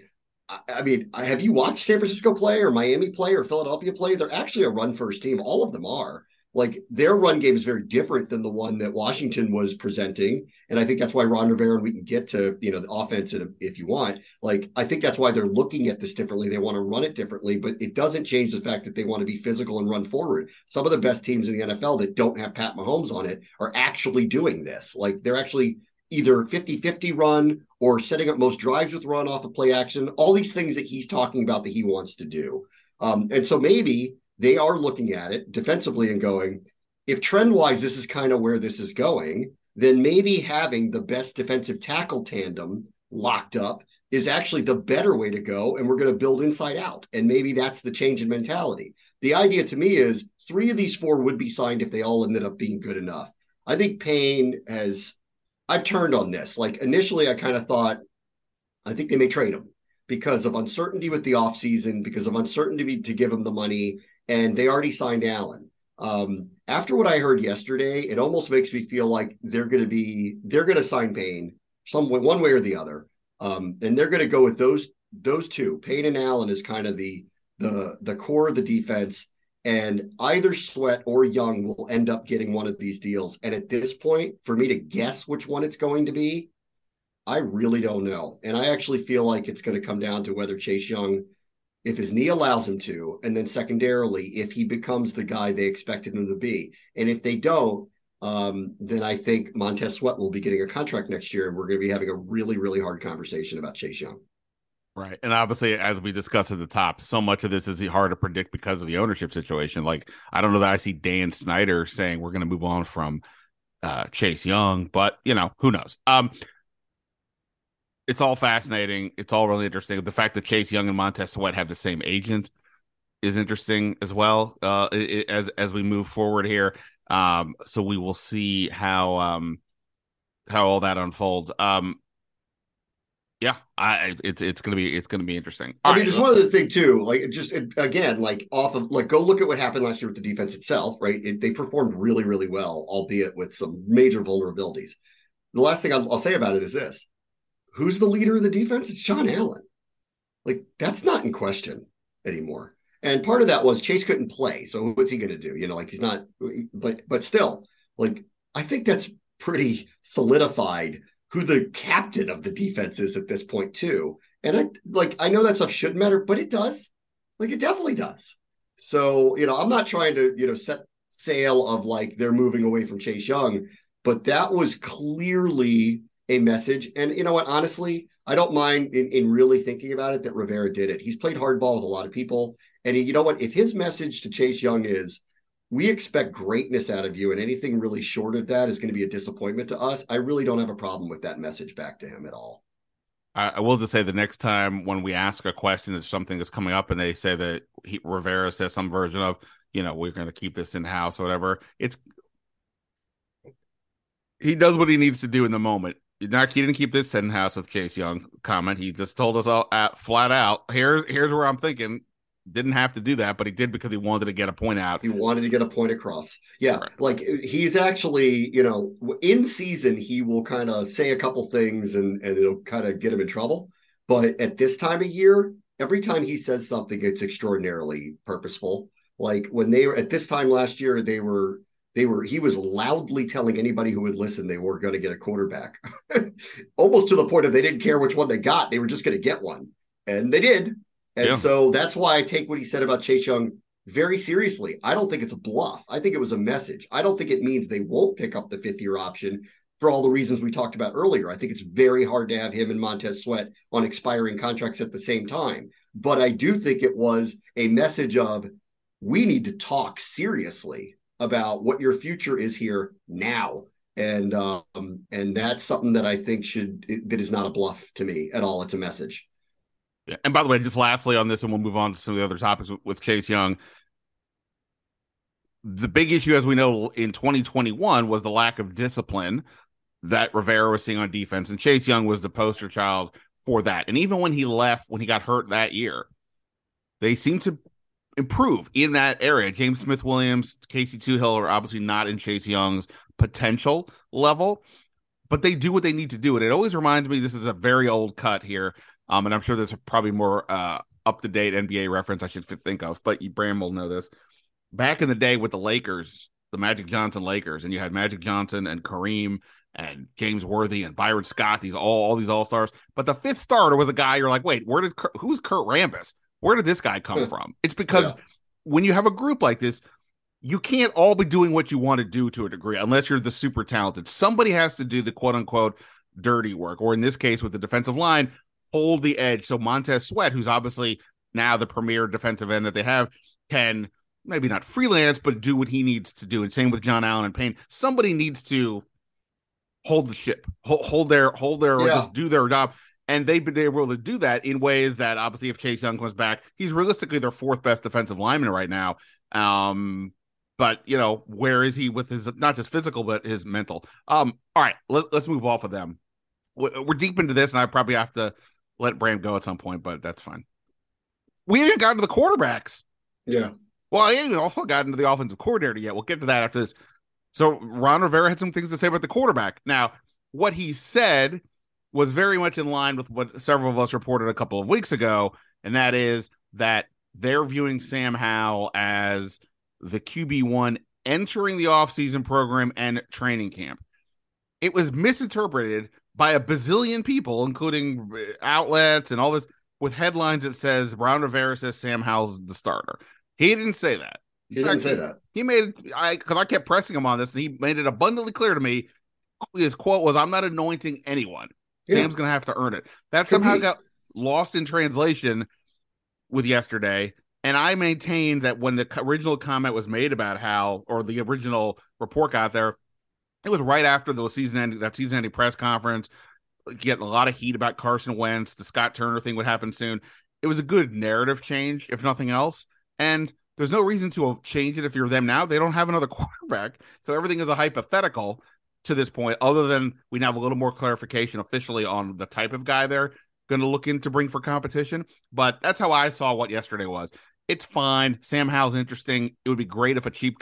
I mean, have you watched San Francisco play or Miami play or Philadelphia play? They're actually a run first team. All of them are. Like their run game is very different than the one that Washington was presenting. And I think that's why Ron Rivera, and we can get to, the offense if you want. Like, I think that's why they're looking at this differently. They want to run it differently, but it doesn't change the fact that they want to be physical and run forward. Some of the best teams in the NFL that don't have Pat Mahomes on it are actually doing this. Like they're actually either 50-50 run or setting up most drives with run off of play action, all these things that he's talking about that he wants to do. And so maybe they are looking at it defensively and going, if trend-wise this is kind of where this is going, then maybe having the best defensive tackle tandem locked up is actually the better way to go, and we're going to build inside out. And maybe that's the change in mentality. The idea to me is 3 of these 4 would be signed if they all ended up being good enough. I think Payne I've turned on this. Like initially I kind of thought, I think they may trade him because of uncertainty with the offseason, because of uncertainty to give him the money, and they already signed Allen. After what I heard yesterday, it almost makes me feel like they're going to sign Payne one way or the other. And they're going to go with those 2, Payne and Allen, is kind of the core of the defense. And either Sweat or Young will end up getting one of these deals. And at this point, for me to guess which one it's going to be, I really don't know. And I actually feel like it's going to come down to whether Chase Young, if his knee allows him to, and then secondarily, if he becomes the guy they expected him to be. And if they don't, then I think Montez Sweat will be getting a contract next year, and we're going to be having a really, really hard conversation about Chase Young. Right. And obviously, as we discussed at the top, so much of this is hard to predict because of the ownership situation. Like, I don't know that I see Dan Snyder saying we're going to move on from Chase Young, but, who knows? It's all fascinating. It's all really interesting. The fact that Chase Young and Montez Sweat have the same agent is interesting as well, as we move forward here. So we will see how all that unfolds. Yeah, it's gonna be interesting. I mean, there's one other thing too. Like, just again, like off of like, go look at what happened last year with the defense itself. Right, they performed really, really well, albeit with some major vulnerabilities. The last thing I'll say about it is this: who's the leader of the defense? It's Sean Allen. Like, that's not in question anymore. And part of that was Chase couldn't play, so what's he going to do? Like he's not. But still, like I think that's pretty solidified who the captain of the defense is at this point too. And I know that stuff shouldn't matter, but it does. Like it definitely does. So, I'm not trying to, set sail of like they're moving away from Chase Young, but that was clearly a message. And you know what, honestly, I don't mind in really thinking about it that Rivera did it. He's played hardball with a lot of people. And you know what, if his message to Chase Young is, we expect greatness out of you, and anything really short of that is going to be a disappointment to us, I really don't have a problem with that message back to him at all. I will just say the next time when we ask a question that something is coming up and they say that Rivera says some version of, we're going to keep this in-house or whatever, he does what he needs to do in the moment. He didn't keep this in-house with Chase Young comment. He just told us all flat out, here's where I'm thinking. Didn't have to do that, but he did because he wanted to get a point out. He wanted to get a point across. Yeah. Right. Like he's actually, in season, he will kind of say a couple things and it'll kind of get him in trouble. But at this time of year, every time he says something, it's extraordinarily purposeful. Like when they were at this time last year, he was loudly telling anybody who would listen they were going to get a quarterback, almost to the point of they didn't care which one they got. They were just going to get one. And they did. And so that's why I take what he said about Chase Young very seriously. I don't think it's a bluff. I think it was a message. I don't think it means they won't pick up the 5th-year option for all the reasons we talked about earlier. I think it's very hard to have him and Montez Sweat on expiring contracts at the same time. But I do think it was a message of, we need to talk seriously about what your future is here now. And that's something that I think that is not a bluff to me at all. It's a message. Yeah. And by the way, just lastly on this, and we'll move on to some of the other topics with Chase Young. The big issue, as we know, in 2021 was the lack of discipline that Rivera was seeing on defense. And Chase Young was the poster child for that. And even when he left, when he got hurt that year, they seemed to improve in that area. James Smith-Williams, Casey Toohill are obviously not in Chase Young's potential level, but they do what they need to do. And it always reminds me, this is a very old cut here, And I'm sure there's probably more up-to-date NBA reference I should think of, but Bram will know this. Back in the day with the Lakers, the Magic Johnson Lakers, and you had Magic Johnson and Kareem and James Worthy and Byron Scott, all these all-stars. But the fifth starter was a guy you're like, wait, who's Kurt Rambis? Where did this guy come from? It's because when you have a group like this, you can't all be doing what you want to do to a degree unless you're the super talented. Somebody has to do the quote-unquote dirty work, or in this case with the defensive line, hold the edge. So Montez Sweat, who's obviously now the premier defensive end that they have, can maybe not freelance, but do what he needs to do. And same with John Allen and Payne. Somebody needs to hold the ship, hold their or just do their job. And they were able to do that in ways that obviously if Chase Young comes back, he's realistically their fourth best defensive lineman right now. But where is he with his, not just physical, but his mental? All right, let's move off of them. We're deep into this, and I probably have to let Bram go at some point, but that's fine. We haven't gotten to the quarterbacks. Yeah. Well, I haven't also gotten to the offensive coordinator yet. We'll get to that after this. So Ron Rivera had some things to say about the quarterback. Now, what he said was very much in line with what several of us reported a couple of weeks ago, and that is that they're viewing Sam Howell as the QB1 entering the offseason program and training camp. It was misinterpreted by a bazillion people, including outlets and all this, with headlines that says Ron Rivera says Sam Howell's the starter. He didn't say that. He didn't say that. He made it, because I kept pressing him on this, and he made it abundantly clear to me. His quote was, "I'm not anointing anyone. Sam's going to have to earn it." That somehow got lost in translation with yesterday. And I maintained that when the original comment was made about Howell, or the original report got there, it was right after the season-ending press conference, getting a lot of heat about Carson Wentz. The Scott Turner thing would happen soon. It was a good narrative change, if nothing else. And there's no reason to change it if you're them now. They don't have another quarterback. So everything is a hypothetical to this point, other than we now have a little more clarification officially on the type of guy they're going to look in to bring for competition. But that's how I saw what yesterday was. It's fine. Sam Howell's interesting. It would be great if a cheap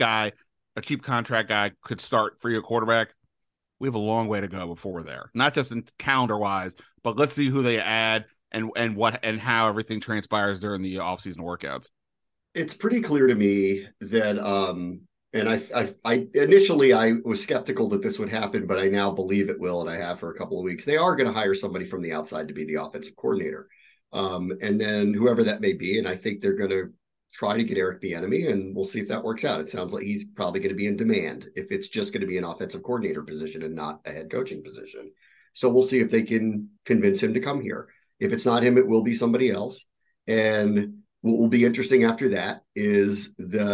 contract guy could start for your quarterback. We have a long way to go before we're there. Not just in calendar wise, but let's see who they add and what and how everything transpires during the offseason workouts. It's pretty clear to me that and I initially I was skeptical that this would happen, but I now believe it will, and I have for a couple of weeks. They are going to hire somebody from the outside to be the offensive coordinator. And then whoever that may be, and I think they're going to try to get Eric Bieniemy, and we'll see if that works out. It sounds like he's probably going to be in demand if it's just going to be an offensive coordinator position and not a head coaching position. So we'll see if they can convince him to come here. If it's not him, it will be somebody else. And what will be interesting after that is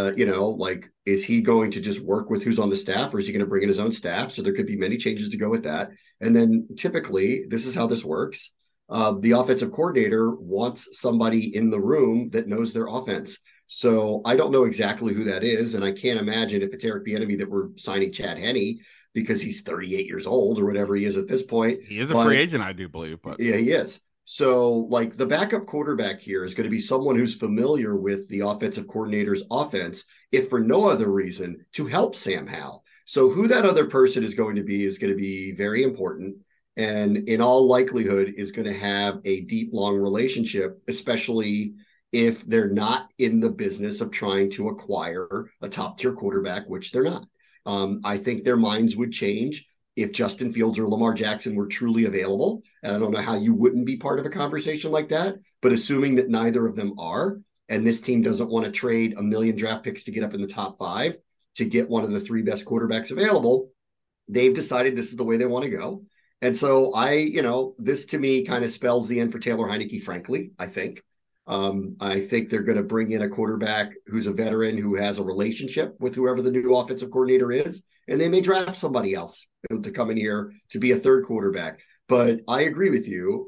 is he going to just work with who's on the staff, or is he going to bring in his own staff? So there could be many changes to go with that. And then typically, this is how this works. The offensive coordinator wants somebody in the room that knows their offense. So I don't know exactly who that is. And I can't imagine if it's Eric Bieniemy that we're signing Chad Henne because he's 38 years old or whatever he is at this point. He is a free agent, I do believe. But yeah, he is. So the backup quarterback here is going to be someone who's familiar with the offensive coordinator's offense, if for no other reason, to help Sam Howell. So who that other person is going to be very important. And in all likelihood is going to have a deep, long relationship, especially if they're not in the business of trying to acquire a top-tier quarterback, which they're not. I think their minds would change if Justin Fields or Lamar Jackson were truly available. And I don't know how you wouldn't be part of a conversation like that. But assuming that neither of them are, and this team doesn't want to trade 1 million draft picks to get up in the top 5 to get one of the 3 best quarterbacks available, they've decided this is the way they want to go. And so this to me kind of spells the end for Taylor Heinicke, frankly, I think. I think they're going to bring in a quarterback who's a veteran, who has a relationship with whoever the new offensive coordinator is, and they may draft somebody else to come in here to be a third quarterback. But I agree with you.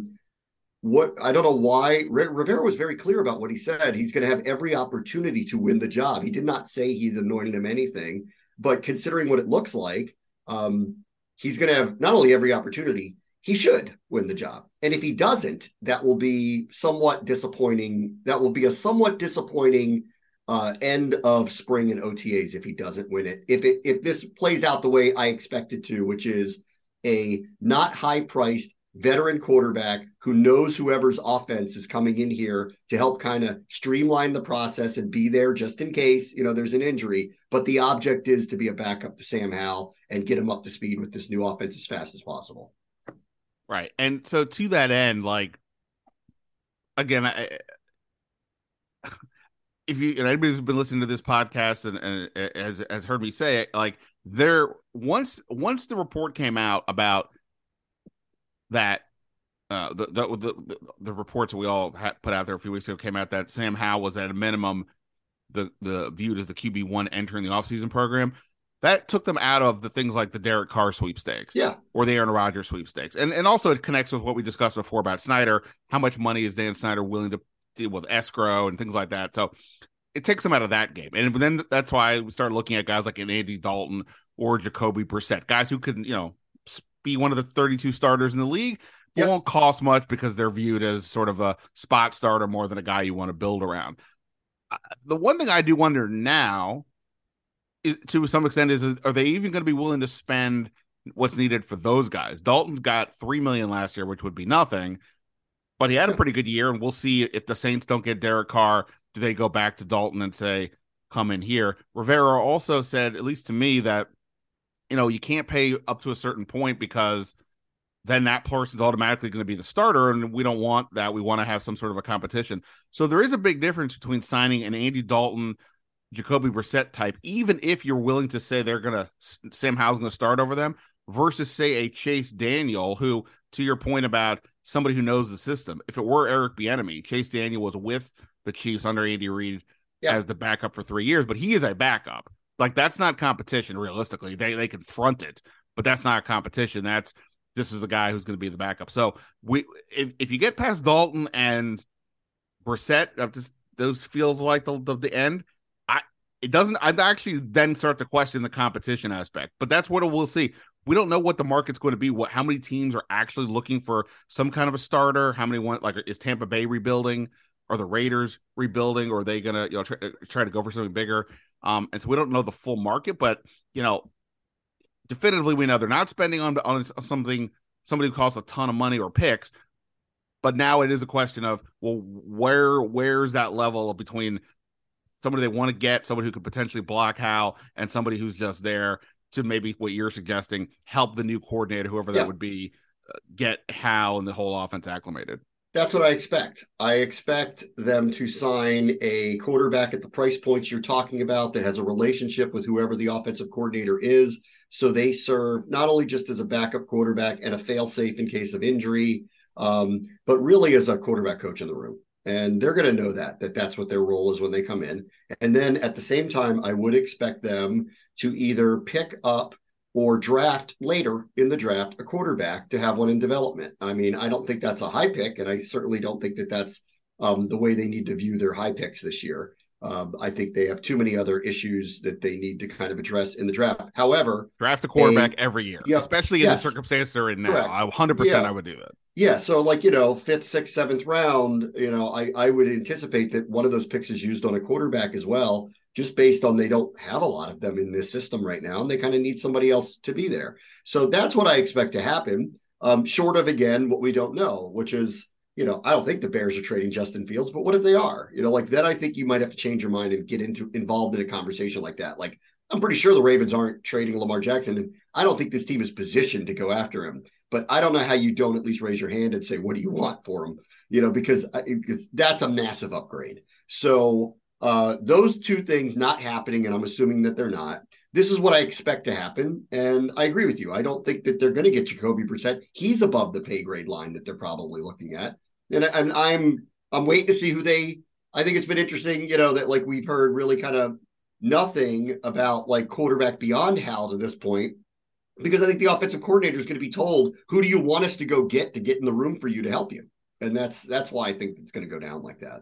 I don't know why Rivera was very clear about what he said. He's going to have every opportunity to win the job. He did not say he's anointing him anything, but considering what it looks like, he's going to have not only every opportunity, he should win the job. And if he doesn't, that will be somewhat disappointing. That will be a somewhat disappointing end of spring and OTAs if he doesn't win it. If this plays out the way I expect it to, which is a not high-priced, veteran quarterback who knows whoever's offense is coming in here to help kind of streamline the process and be there just in case, there's an injury. But the object is to be a backup to Sam Howell and get him up to speed with this new offense as fast as possible. Right. And so to that end, like, again, if anybody who's been listening to this podcast and has heard me say it, like, once the report came out about that, the reports that we all put out there a few weeks ago came out that Sam Howell was at a minimum the viewed as the QB1 entering the offseason program. That took them out of the things like the Derek Carr sweepstakes, or the Aaron Rodgers sweepstakes, and also it connects with what we discussed before about Snyder. How much money is Dan Snyder willing to deal with escrow and things like that? So it takes them out of that game, and then that's why we started looking at guys like an Andy Dalton or Jacoby Brissett, guys who can be one of the 32 starters in the league. It won't cost much because they're viewed as sort of a spot starter more than a guy you want to build around. The one thing I do wonder now, to some extent, is are they even going to be willing to spend what's needed for those guys? Dalton got $3 million last year, which would be nothing, but he had a pretty good year, and we'll see if the Saints don't get Derek Carr. Do they go back to Dalton and say, come in here? Rivera also said, at least to me, that you can't pay up to a certain point because then that person's automatically going to be the starter, and we don't want that. We want to have some sort of a competition. So there is a big difference between signing an Andy Dalton, Jacoby Brissett type, even if you're willing to say Sam Howell's going to start over them, versus say a Chase Daniel, who, to your point about somebody who knows the system, if it were Eric Bieniemy, Chase Daniel was with the Chiefs under Andy Reid as the backup for 3 years, but he is a backup. Like, that's not competition realistically. They confront it, but that's not competition. This is the guy who's going to be the backup. So if you get past Dalton and Brissett, those feels like the end. It doesn't. I actually then start to question the competition aspect, but that's what we'll see. We don't know what the market's going to be. How many teams are actually looking for some kind of a starter? How many want? Like, is Tampa Bay rebuilding? Are the Raiders rebuilding? Or are they going to try to go for something bigger? And so we don't know the full market, but definitively we know they're not spending on somebody who costs a ton of money or picks. But now it is a question of, well, where's that level between somebody they want to get, somebody who could potentially block Hal, and somebody who's just there to maybe what you're suggesting, help the new coordinator, whoever that would be, get Hal and the whole offense acclimated. That's what I expect. I expect them to sign a quarterback at the price points you're talking about that has a relationship with whoever the offensive coordinator is. So they serve not only just as a backup quarterback and a fail-safe in case of injury, but really as a quarterback coach in the room. And they're going to know that's what their role is when they come in. And then at the same time, I would expect them to either pick up or draft later in the draft a quarterback to have one in development. I mean, I don't think that's a high pick, and I certainly don't think that's the way they need to view their high picks this year. I think they have too many other issues that they need to kind of address in the draft. However, draft a quarterback every year, especially in the circumstance they're in now. Correct. 100% I would do that. Yeah. So like, 5th, 6th, 7th round, I would anticipate that one of those picks is used on a quarterback as well, just based on they don't have a lot of them in this system right now, and they kind of need somebody else to be there. So that's what I expect to happen, short of, again, what we don't know, which is, I don't think the Bears are trading Justin Fields, but what if they are? Then I think you might have to change your mind and get involved in a conversation like that. Like, I'm pretty sure the Ravens aren't trading Lamar Jackson, and I don't think this team is positioned to go after him. But I don't know how you don't at least raise your hand and say, what do you want for him? Because that's a massive upgrade. So those two things not happening, and I'm assuming that they're not. This is what I expect to happen. And I agree with you. I don't think that they're going to get Jacoby Brissett. He's above the pay grade line that they're probably looking at. And I'm waiting to see who I think it's been interesting, that like we've heard really kind of nothing about like quarterback beyond Hal to this point, because I think the offensive coordinator is going to be told, who do you want us to go get in the room for you to help you? And that's why I think it's going to go down like that.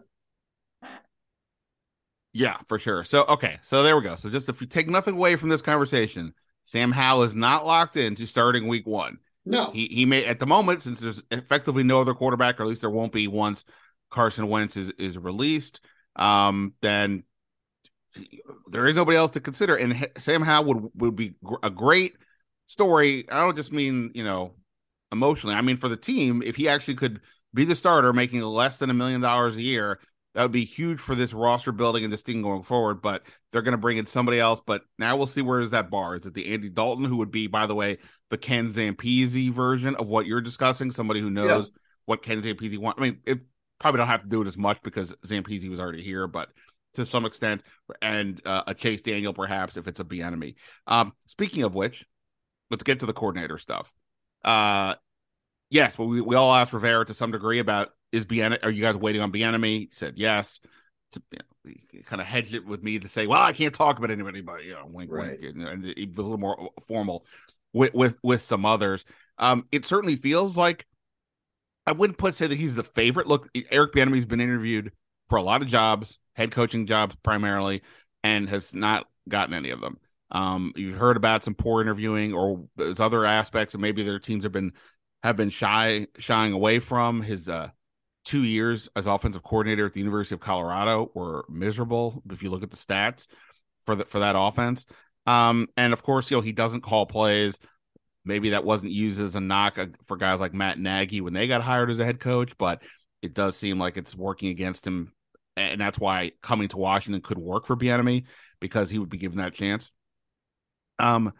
Yeah, for sure. So there we go. So just if you take nothing away from this conversation, Sam Howell is not locked into starting week 1. No. He may, at the moment, since there's effectively no other quarterback, or at least there won't be once Carson Wentz is released, then there is nobody else to consider. And Sam Howell would be a great story. I don't just mean, emotionally. I mean, for the team, if he actually could be the starter making less than $1 million a year, that would be huge for this roster building and this team going forward. But they're going to bring in somebody else. But now we'll see, where is that bar? Is it the Andy Dalton, who would be, by the way, the Ken Zampese version of what you're discussing? Somebody who knows what Ken Zampese wants. I mean, it probably don't have to do it as much because Zampese was already here, but to some extent, and a Chase Daniel perhaps if it's a Bieniemy. Speaking of which, let's get to the coordinator stuff. Yes, well, we all asked Rivera to some degree about, are you guys waiting on Bieniemy? He said yes. He kind of hedged it with me to say, well, I can't talk about anybody, but wink, wink, and he was a little more formal with some others. It certainly feels like, I wouldn't say that he's the favorite. Look, Eric Bieniemy's been interviewed for a lot of jobs, head coaching jobs primarily, and has not gotten any of them. You've heard about some poor interviewing, or there's other aspects, and maybe their teams have been shying away from. His 2 years as offensive coordinator at the University of Colorado were miserable if you look at the stats for that offense. And of course, he doesn't call plays. Maybe that wasn't used as a knock for guys like Matt Nagy when they got hired as a head coach, but it does seem like it's working against him, and that's why coming to Washington could work for Bieniemy, because he would be given that chance. That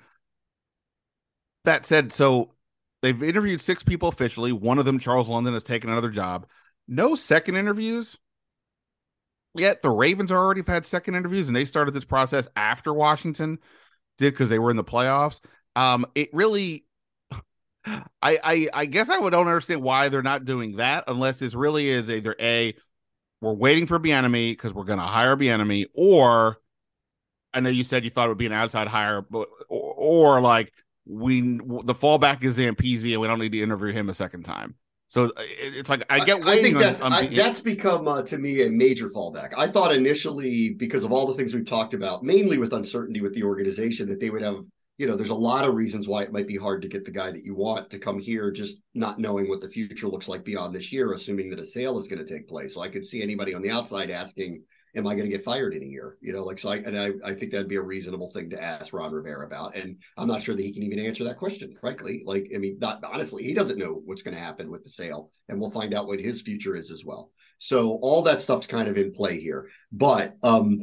said, so they've interviewed 6 people officially. One of them, Charles London, has taken another job. No second interviews yet. The Ravens already have had second interviews, and they started this process after Washington did, because they were in the playoffs. It really, I guess I don't understand why they're not doing that, unless this really is either A, we're waiting for Bieniemy because we're going to hire Bieniemy, or I know you said you thought it would be an outside hire, but or like the fallback is Zampese and we don't need to interview him a second time. So it's like I think that's become to me a major fallback. I thought initially, because of all the things we've talked about, mainly with uncertainty with the organization, that they would have, there's a lot of reasons why it might be hard to get the guy that you want to come here, just not knowing what the future looks like beyond this year, assuming that a sale is going to take place. So I could see anybody on the outside asking, am I going to get fired in a year? I think that'd be a reasonable thing to ask Ron Rivera about. And I'm not sure that he can even answer that question, frankly. Not honestly, he doesn't know what's going to happen with the sale, and we'll find out what his future is as well. So all that stuff's kind of in play here. But,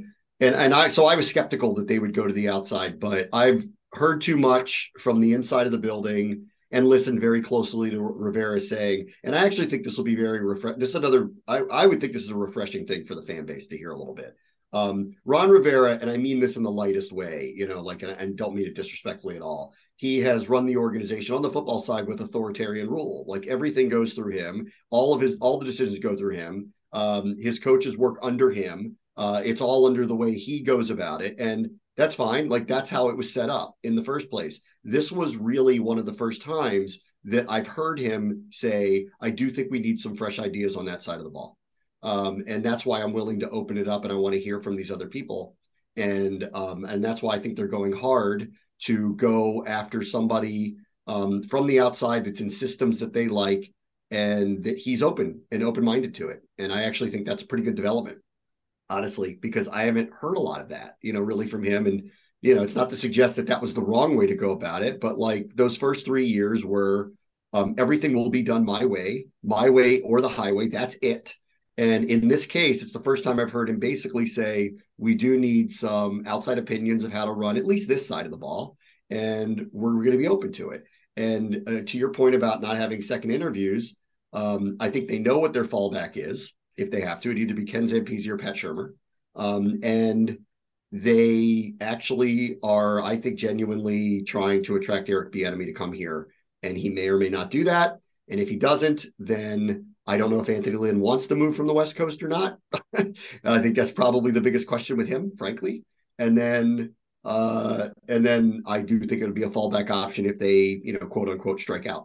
I was skeptical that they would go to the outside, but I've heard too much from the inside of the building and listened very closely to Rivera saying, and I actually think this will be very refreshing. I would think this is a refreshing thing for the fan base to hear a little bit. Ron Rivera, and I mean this in the lightest way, and don't mean it disrespectfully at all. He has run the organization on the football side with authoritarian rule. Like, everything goes through him. All the decisions go through him. His coaches work under him. It's all under the way he goes about it. And that's fine. Like, that's how it was set up in the first place. This was really one of the first times that I've heard him say, I do think we need some fresh ideas on that side of the ball. And that's why I'm willing to open it up, and I want to hear from these other people. And that's why I think they're going hard to go after somebody from the outside that's in systems that they like, and that he's open-minded to it. And I actually think that's a pretty good development, honestly, because I haven't heard a lot of that, really from him. And, it's not to suggest that was the wrong way to go about it, but like, those first 3 years were everything will be done my way or the highway. That's it. And in this case, it's the first time I've heard him basically say, we do need some outside opinions of how to run at least this side of the ball, and we're going to be open to it. And to your point about not having second interviews, I think they know what their fallback is. If they have to, it'd either be Ken Zampese or Pat Shurmur. And they actually are, I think, genuinely trying to attract Eric Bieniemy to come here. And he may or may not do that. And if he doesn't, then I don't know if Anthony Lynn wants to move from the West Coast or not. I think that's probably the biggest question with him, frankly. And then I do think it'll be a fallback option if they, quote unquote, strike out.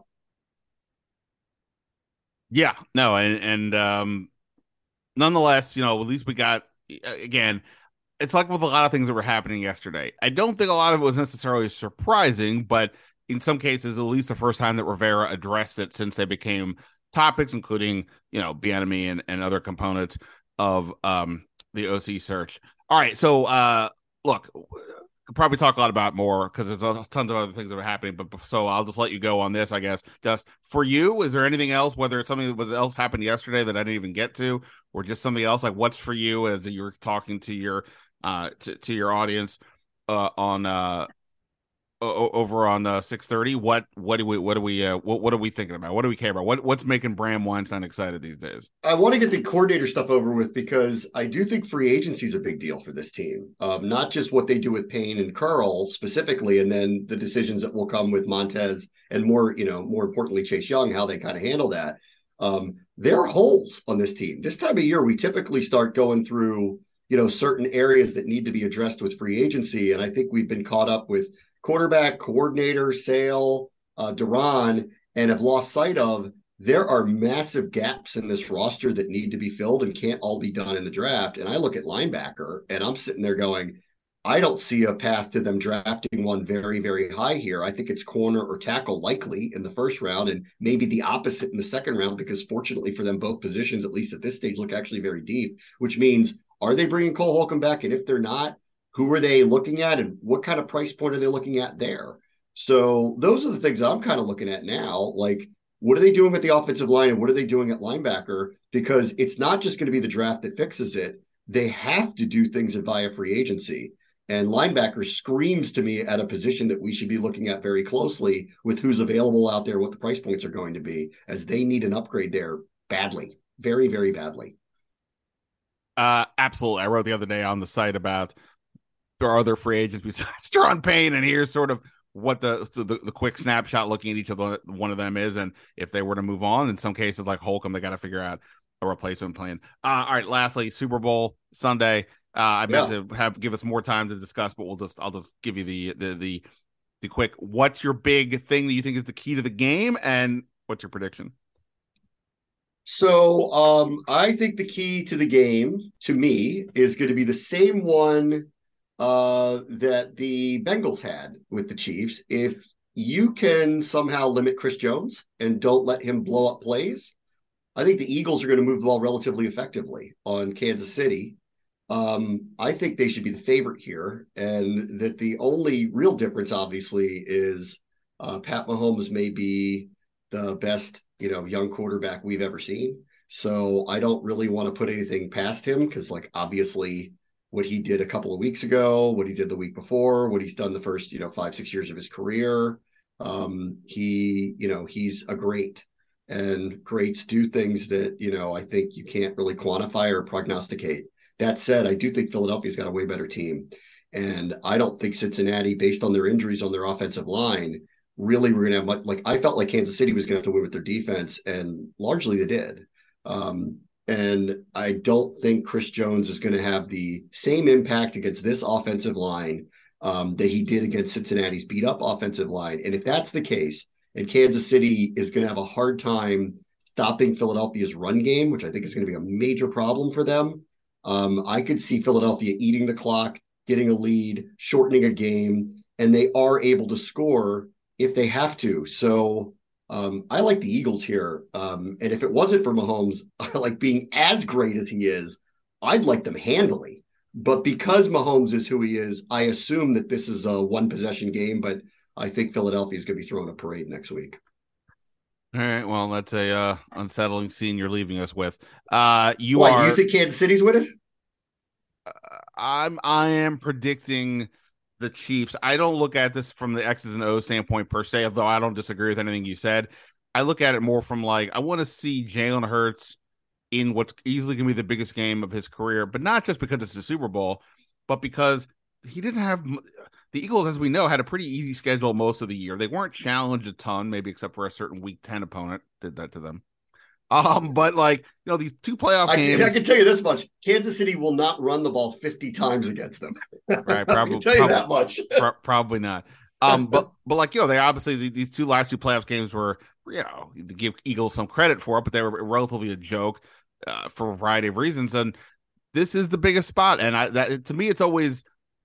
Yeah, no. And nonetheless, at least we got, again, it's like with a lot of things that were happening yesterday. I don't think a lot of it was necessarily surprising, but in some cases, at least the first time that Rivera addressed it since they became topics, including, Bieniemy and other components of the OC search. All right. So, look, could probably talk a lot about more because there's tons of other things that are happening. But so I'll just let you go on this, I guess. Just for you, is there anything else, whether it's something that was else happened yesterday that I didn't even get to, or just something else? Like, what's for you as you're talking to your to your audience on over on 630? What are we thinking about? What do we care about? What's making Bram Weinstein excited these days? I want to get the coordinator stuff over with because I do think free agency is a big deal for this team. Not just what they do with Payne and Curl specifically, and then the decisions that will come with Montez and more importantly, Chase Young, how they kind of handle that. There are holes on this team. This time of year, we typically start going through, certain areas that need to be addressed with free agency. And I think we've been caught up with quarterback, coordinator, Sale, Duran, and have lost sight of there are massive gaps in this roster that need to be filled and can't all be done in the draft. And I look at linebacker and I'm sitting there going, I don't see a path to them drafting one very, very high here. I think it's corner or tackle likely in the first round and maybe the opposite in the second round, because fortunately for them, both positions, at least at this stage, look actually very deep, which means, are they bringing Cole Holcomb back? And if they're not, who are they looking at and what kind of price point are they looking at there? So those are the things that I'm kind of looking at now. Like, what are they doing with the offensive line and what are they doing at linebacker? Because it's not just going to be the draft that fixes it. They have to do things via free agency. And linebacker screams to me at a position that we should be looking at very closely with who's available out there, what the price points are going to be, as they need an upgrade there badly, very, very badly. Absolutely. I wrote the other day on the site about there are other free agents besides Daron Payne, and here's sort of what the quick snapshot looking at each of one of them is, and if they were to move on, in some cases like Holcomb, they got to figure out a replacement plan. All right, lastly, Super Bowl Sunday. I meant to give us more time to discuss, but I'll just give you the quick. What's your big thing that you think is the key to the game, and what's your prediction? So I think the key to the game, to me, is going to be the same one that the Bengals had with the Chiefs. If you can somehow limit Chris Jones and don't let him blow up plays, I think the Eagles are going to move the ball relatively effectively on Kansas City. I think they should be the favorite here, and that the only real difference, obviously, is Pat Mahomes may be the best, young quarterback we've ever seen. So I don't really want to put anything past him because, obviously, what he did a couple of weeks ago, what he did the week before, what he's done the first, 5-6 years of his career, he's a great. And greats do things that, I think you can't really quantify or prognosticate. That said, I do think Philadelphia's got a way better team. And I don't think Cincinnati, based on their injuries on their offensive line, really we're going to have much. I felt like Kansas City was going to have to win with their defense, and largely they did. And I don't think Chris Jones is going to have the same impact against this offensive line that he did against Cincinnati's beat-up offensive line. And if that's the case, and Kansas City is going to have a hard time stopping Philadelphia's run game, which I think is going to be a major problem for them, I could see Philadelphia eating the clock, getting a lead, shortening a game, and they are able to score if they have to. So I like the Eagles here. And if it wasn't for Mahomes, like being as great as he is, I'd like them handily. But because Mahomes is who he is, I assume that this is a one-possession game, but I think Philadelphia is going to be throwing a parade next week. All right. Well, that's a unsettling scene you're leaving us with. You think Kansas City's winning? I am predicting the Chiefs. I don't look at this from the X's and O's standpoint per se, although I don't disagree with anything you said. I look at it more from I want to see Jalen Hurts in what's easily going to be the biggest game of his career, but not just because it's the Super Bowl, but because he didn't have the Eagles, as we know, had a pretty easy schedule most of the year. They weren't challenged a ton, maybe except for a certain Week 10 opponent did that to them. But these two playoff games. I can tell you this much: Kansas City will not run the ball 50 times against them. Right? Probably. I can tell you that much. Probably not. But they obviously these two last two playoff games were, to give Eagles some credit for it, but they were relatively a joke for a variety of reasons. And this is the biggest spot, and to me, it's always.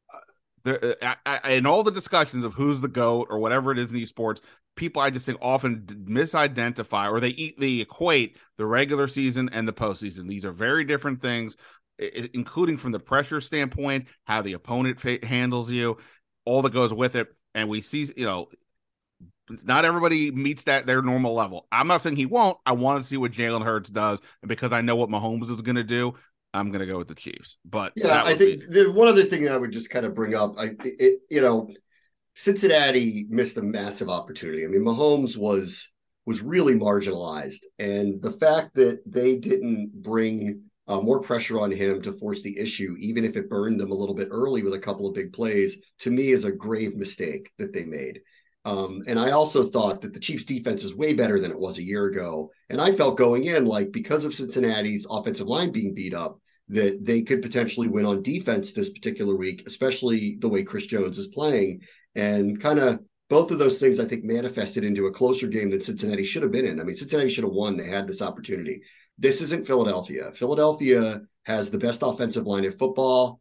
In all the discussions of who's the GOAT or whatever it is in these sports, people I just think often misidentify or they equate the regular season and the postseason. These are very different things, including from the pressure standpoint, how the opponent handles you. all that goes with it. And we see, not everybody meets their normal level. I'm not saying he won't. I want to see what Jalen Hurts does, and because I know what Mahomes is going to do, I'm going to go with the Chiefs. But yeah, I think the one other thing I would just kind of bring up, Cincinnati missed a massive opportunity. I mean, Mahomes was really marginalized, and the fact that they didn't bring more pressure on him to force the issue, even if it burned them a little bit early with a couple of big plays, to me is a grave mistake that they made. And I also thought that the Chiefs defense is way better than it was a year ago. And I felt going in, like, because of Cincinnati's offensive line being beat up, that they could potentially win on defense this particular week, especially the way Chris Jones is playing. And kind of both of those things, I think, manifested into a closer game that Cincinnati should have been in. I mean, Cincinnati should have won. They had this opportunity. This isn't Philadelphia. Philadelphia has the best offensive line in football.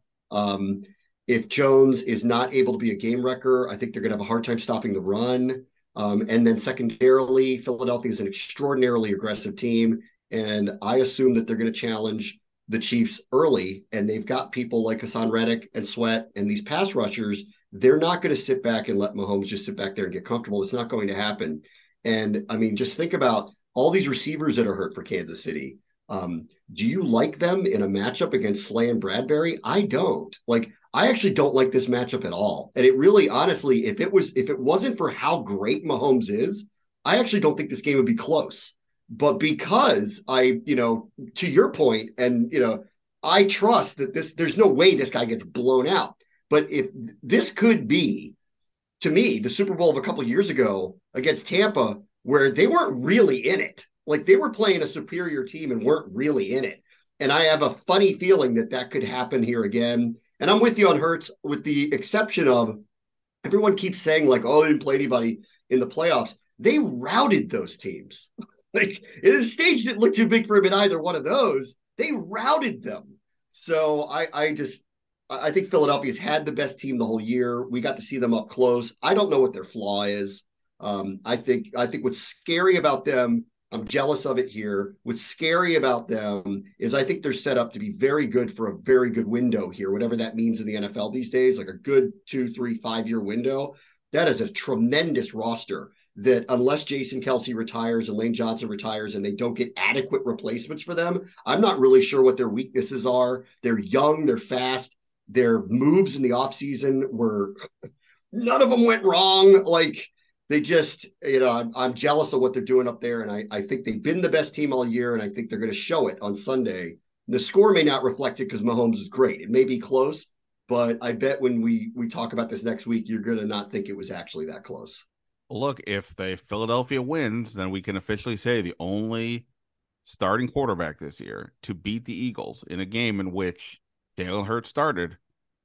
If Jones is not able to be a game wrecker, I think they're going to have a hard time stopping the run. And then secondarily, Philadelphia is an extraordinarily aggressive team. And I assume that they're going to challenge the Chiefs early. And they've got people like Hassan Reddick and Sweat and these pass rushers. They're not going to sit back and let Mahomes just sit back there and get comfortable. It's not going to happen. And I mean, just think about all these receivers that are hurt for Kansas City. Do you like them in a matchup against Slay and Bradbury? I don't. I actually don't like this matchup at all. And it really, honestly, if it wasn't for how great Mahomes is, I actually don't think this game would be close. But because to your point, and I trust that there's no way this guy gets blown out. But if this could be, to me, the Super Bowl of a couple of years ago against Tampa, where they weren't really in it. Like, they were playing a superior team and weren't really in it. And I have a funny feeling that could happen here again. And I'm with you on Hurts, with the exception of everyone keeps saying, like, oh, they didn't play anybody in the playoffs. They routed those teams. Like, the stage didn't look too big for him in either one of those. They routed them. So I think Philadelphia's had the best team the whole year. We got to see them up close. I don't know what their flaw is. I think what's scary about them, I'm jealous of it here. What's scary about them is I think they're set up to be very good for a very good window here, whatever that means in the NFL these days, like a good 2, 3, 5-year window. That is a tremendous roster that, unless Jason Kelce retires and Lane Johnson retires and they don't get adequate replacements for them, I'm not really sure what their weaknesses are. They're young, they're fast. Their moves in the offseason were, none of them went wrong. Like, they just, I'm jealous of what they're doing up there. And I think they've been the best team all year. And I think they're going to show it on Sunday. The score may not reflect it because Mahomes is great. It may be close, but I bet when we talk about this next week, you're going to not think it was actually that close. Look, if the Philadelphia wins, then we can officially say the only starting quarterback this year to beat the Eagles in a game in which Jalen Hurts started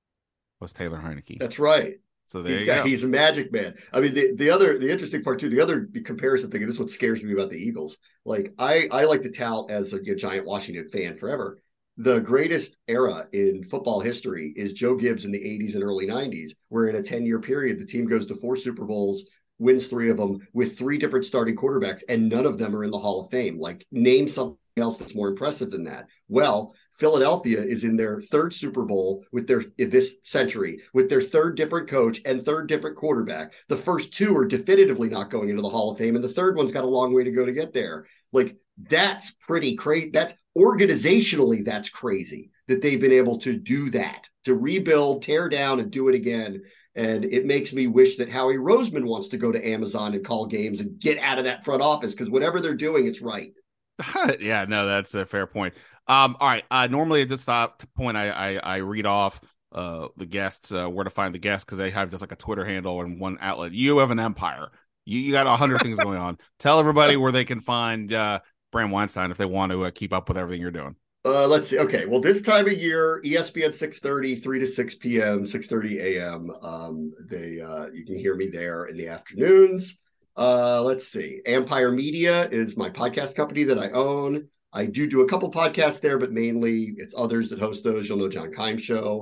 was Taylor Heinicke. That's right. So there you go. He's a magic man. I mean, the interesting part too, the other comparison thing, and this is what scares me about the Eagles. Like, I like to tout as a giant Washington fan forever. The greatest era in football history is Joe Gibbs in the 80s and early 90s, where in a 10-year period, the team goes to 4 Super Bowls, wins 3 of them with 3 different starting quarterbacks, and none of them are in the Hall of Fame. Like, name something else that's more impressive than that. Well, Philadelphia is in their 3rd Super Bowl in this century with their 3rd different coach and 3rd different quarterback. The first 2 are definitively not going into the Hall of Fame, and the 3rd one's got a long way to go to get there. Like, that's pretty crazy. That's organizationally, that's crazy that they've been able to do that, to rebuild, tear down, and do it again. And it makes me wish that Howie Roseman wants to go to Amazon and call games and get out of that front office, because whatever they're doing, it's right. Yeah, no, that's a fair point. All right. Normally at this point, I read off the guests, where to find the guests, because they have just like a Twitter handle and one outlet. You have an empire. You got 100 things going on. Tell everybody where they can find Bram Weinstein if they want to keep up with everything you're doing. Let's see. Okay. Well, this time of year, ESPN 6:30, 3 to 6 p.m., 6:30 a.m. You can hear me there in the afternoons. Let's see. Empire Media is my podcast company that I own. I do a couple podcasts there, but mainly it's others that host those. You'll know John Keim Show.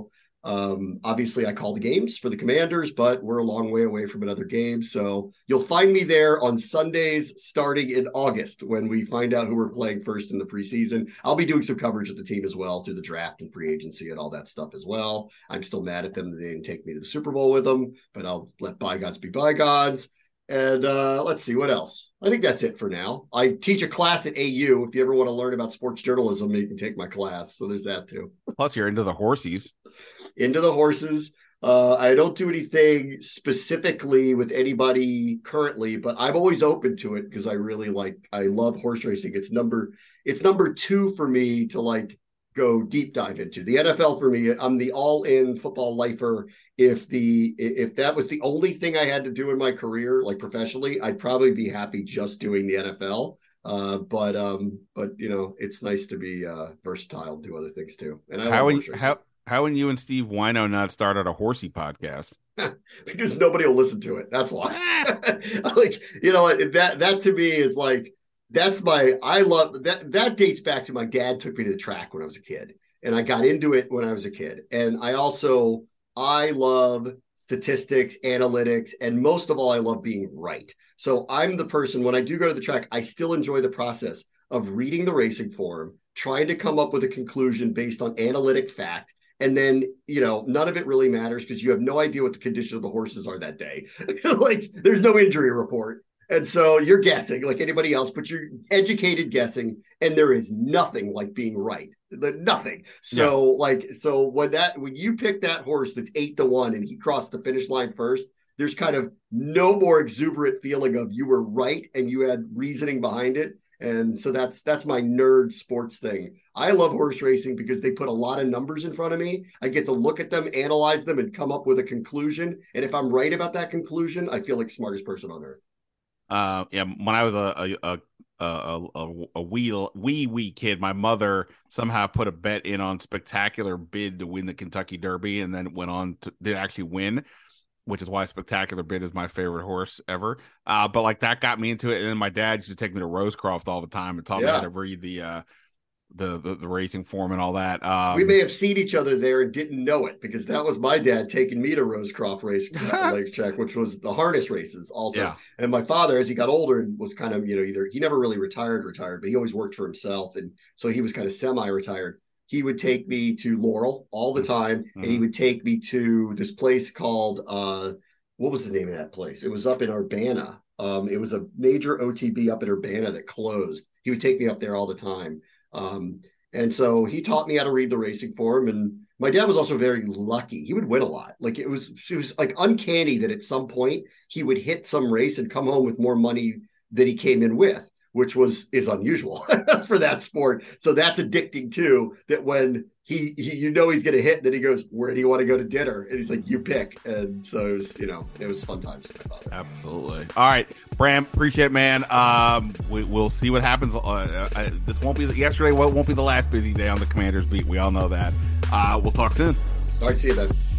Obviously, I call the games for the Commanders, but we're a long way away from another game. So you'll find me there on Sundays starting in August when we find out who we're playing first in the preseason. I'll be doing some coverage of the team as well through the draft and free agency and all that stuff as well. I'm still mad at them that they didn't take me to the Super Bowl with them, but I'll let bygones be bygones. And let's see, what else? I think that's it for now. I teach a class at AU. If you ever want to learn about sports journalism, you can take my class. So there's that too. Plus, you're into the horsies. Into the horses. I don't do anything specifically with anybody currently, but I'm always open to it because I love horse racing. It's number 2 for me to go deep dive into. The NFL for me, I'm the all-in football lifer. If that was the only thing I had to do in my career, professionally, I'd probably be happy just doing the NFL. But it's nice to be versatile, do other things too. And I love horse racing. How when you and Steve Wino not started a horsey podcast? Because nobody will listen to it. That's why. That to me is I love that dates back to my dad took me to the track when I was a kid, and I got into it when I was a kid. And I love statistics, analytics, and most of all, I love being right. So I'm the person, when I do go to the track, I still enjoy the process of reading the racing form, trying to come up with a conclusion based on analytic fact. And then, none of it really matters because you have no idea what the condition of the horses are that day. There's no injury report. And so you're guessing like anybody else, but you're educated guessing. And there is nothing like being right. Nothing. So when you pick that horse that's 8-1 and he crossed the finish line first, there's kind of no more exuberant feeling of you were right and you had reasoning behind it. And so that's my nerd sports thing. I love horse racing because they put a lot of numbers in front of me. I get to look at them, analyze them, and come up with a conclusion. And if I'm right about that conclusion, I feel like the smartest person on earth. When I was a wee kid, my mother somehow put a bet in on Spectacular Bid to win the Kentucky Derby, and then went on to did actually win, which is why Spectacular Bid is my favorite horse ever. But that got me into it. And then my dad used to take me to Rosecroft all the time and taught me how to read the racing form and all that. We may have seen each other there and didn't know it because that was my dad taking me to Rosecroft Racetrack, which was the harness races also. Yeah. And my father, as he got older and was kind of, he never really retired, but he always worked for himself. And so he was kind of semi-retired. He would take me to Laurel all the time. And he would take me to this place called, what was the name of that place? It was up in Urbana. It was a major OTB up in Urbana that closed. He would take me up there all the time. And so he taught me how to read the racing form. And my dad was also very lucky. He would win a lot. It was uncanny that at some point he would hit some race and come home with more money than he came in with, which is unusual for that sport. So that's addicting too, that when he's going to hit, then he goes, where do you want to go to dinner? And he's like, you pick. And so it was fun times with my father. Absolutely. All right, Bram, appreciate it, man. We'll see what happens. This won't be the last busy day on the Commanders beat. We all know that. We'll talk soon. All right, see you then.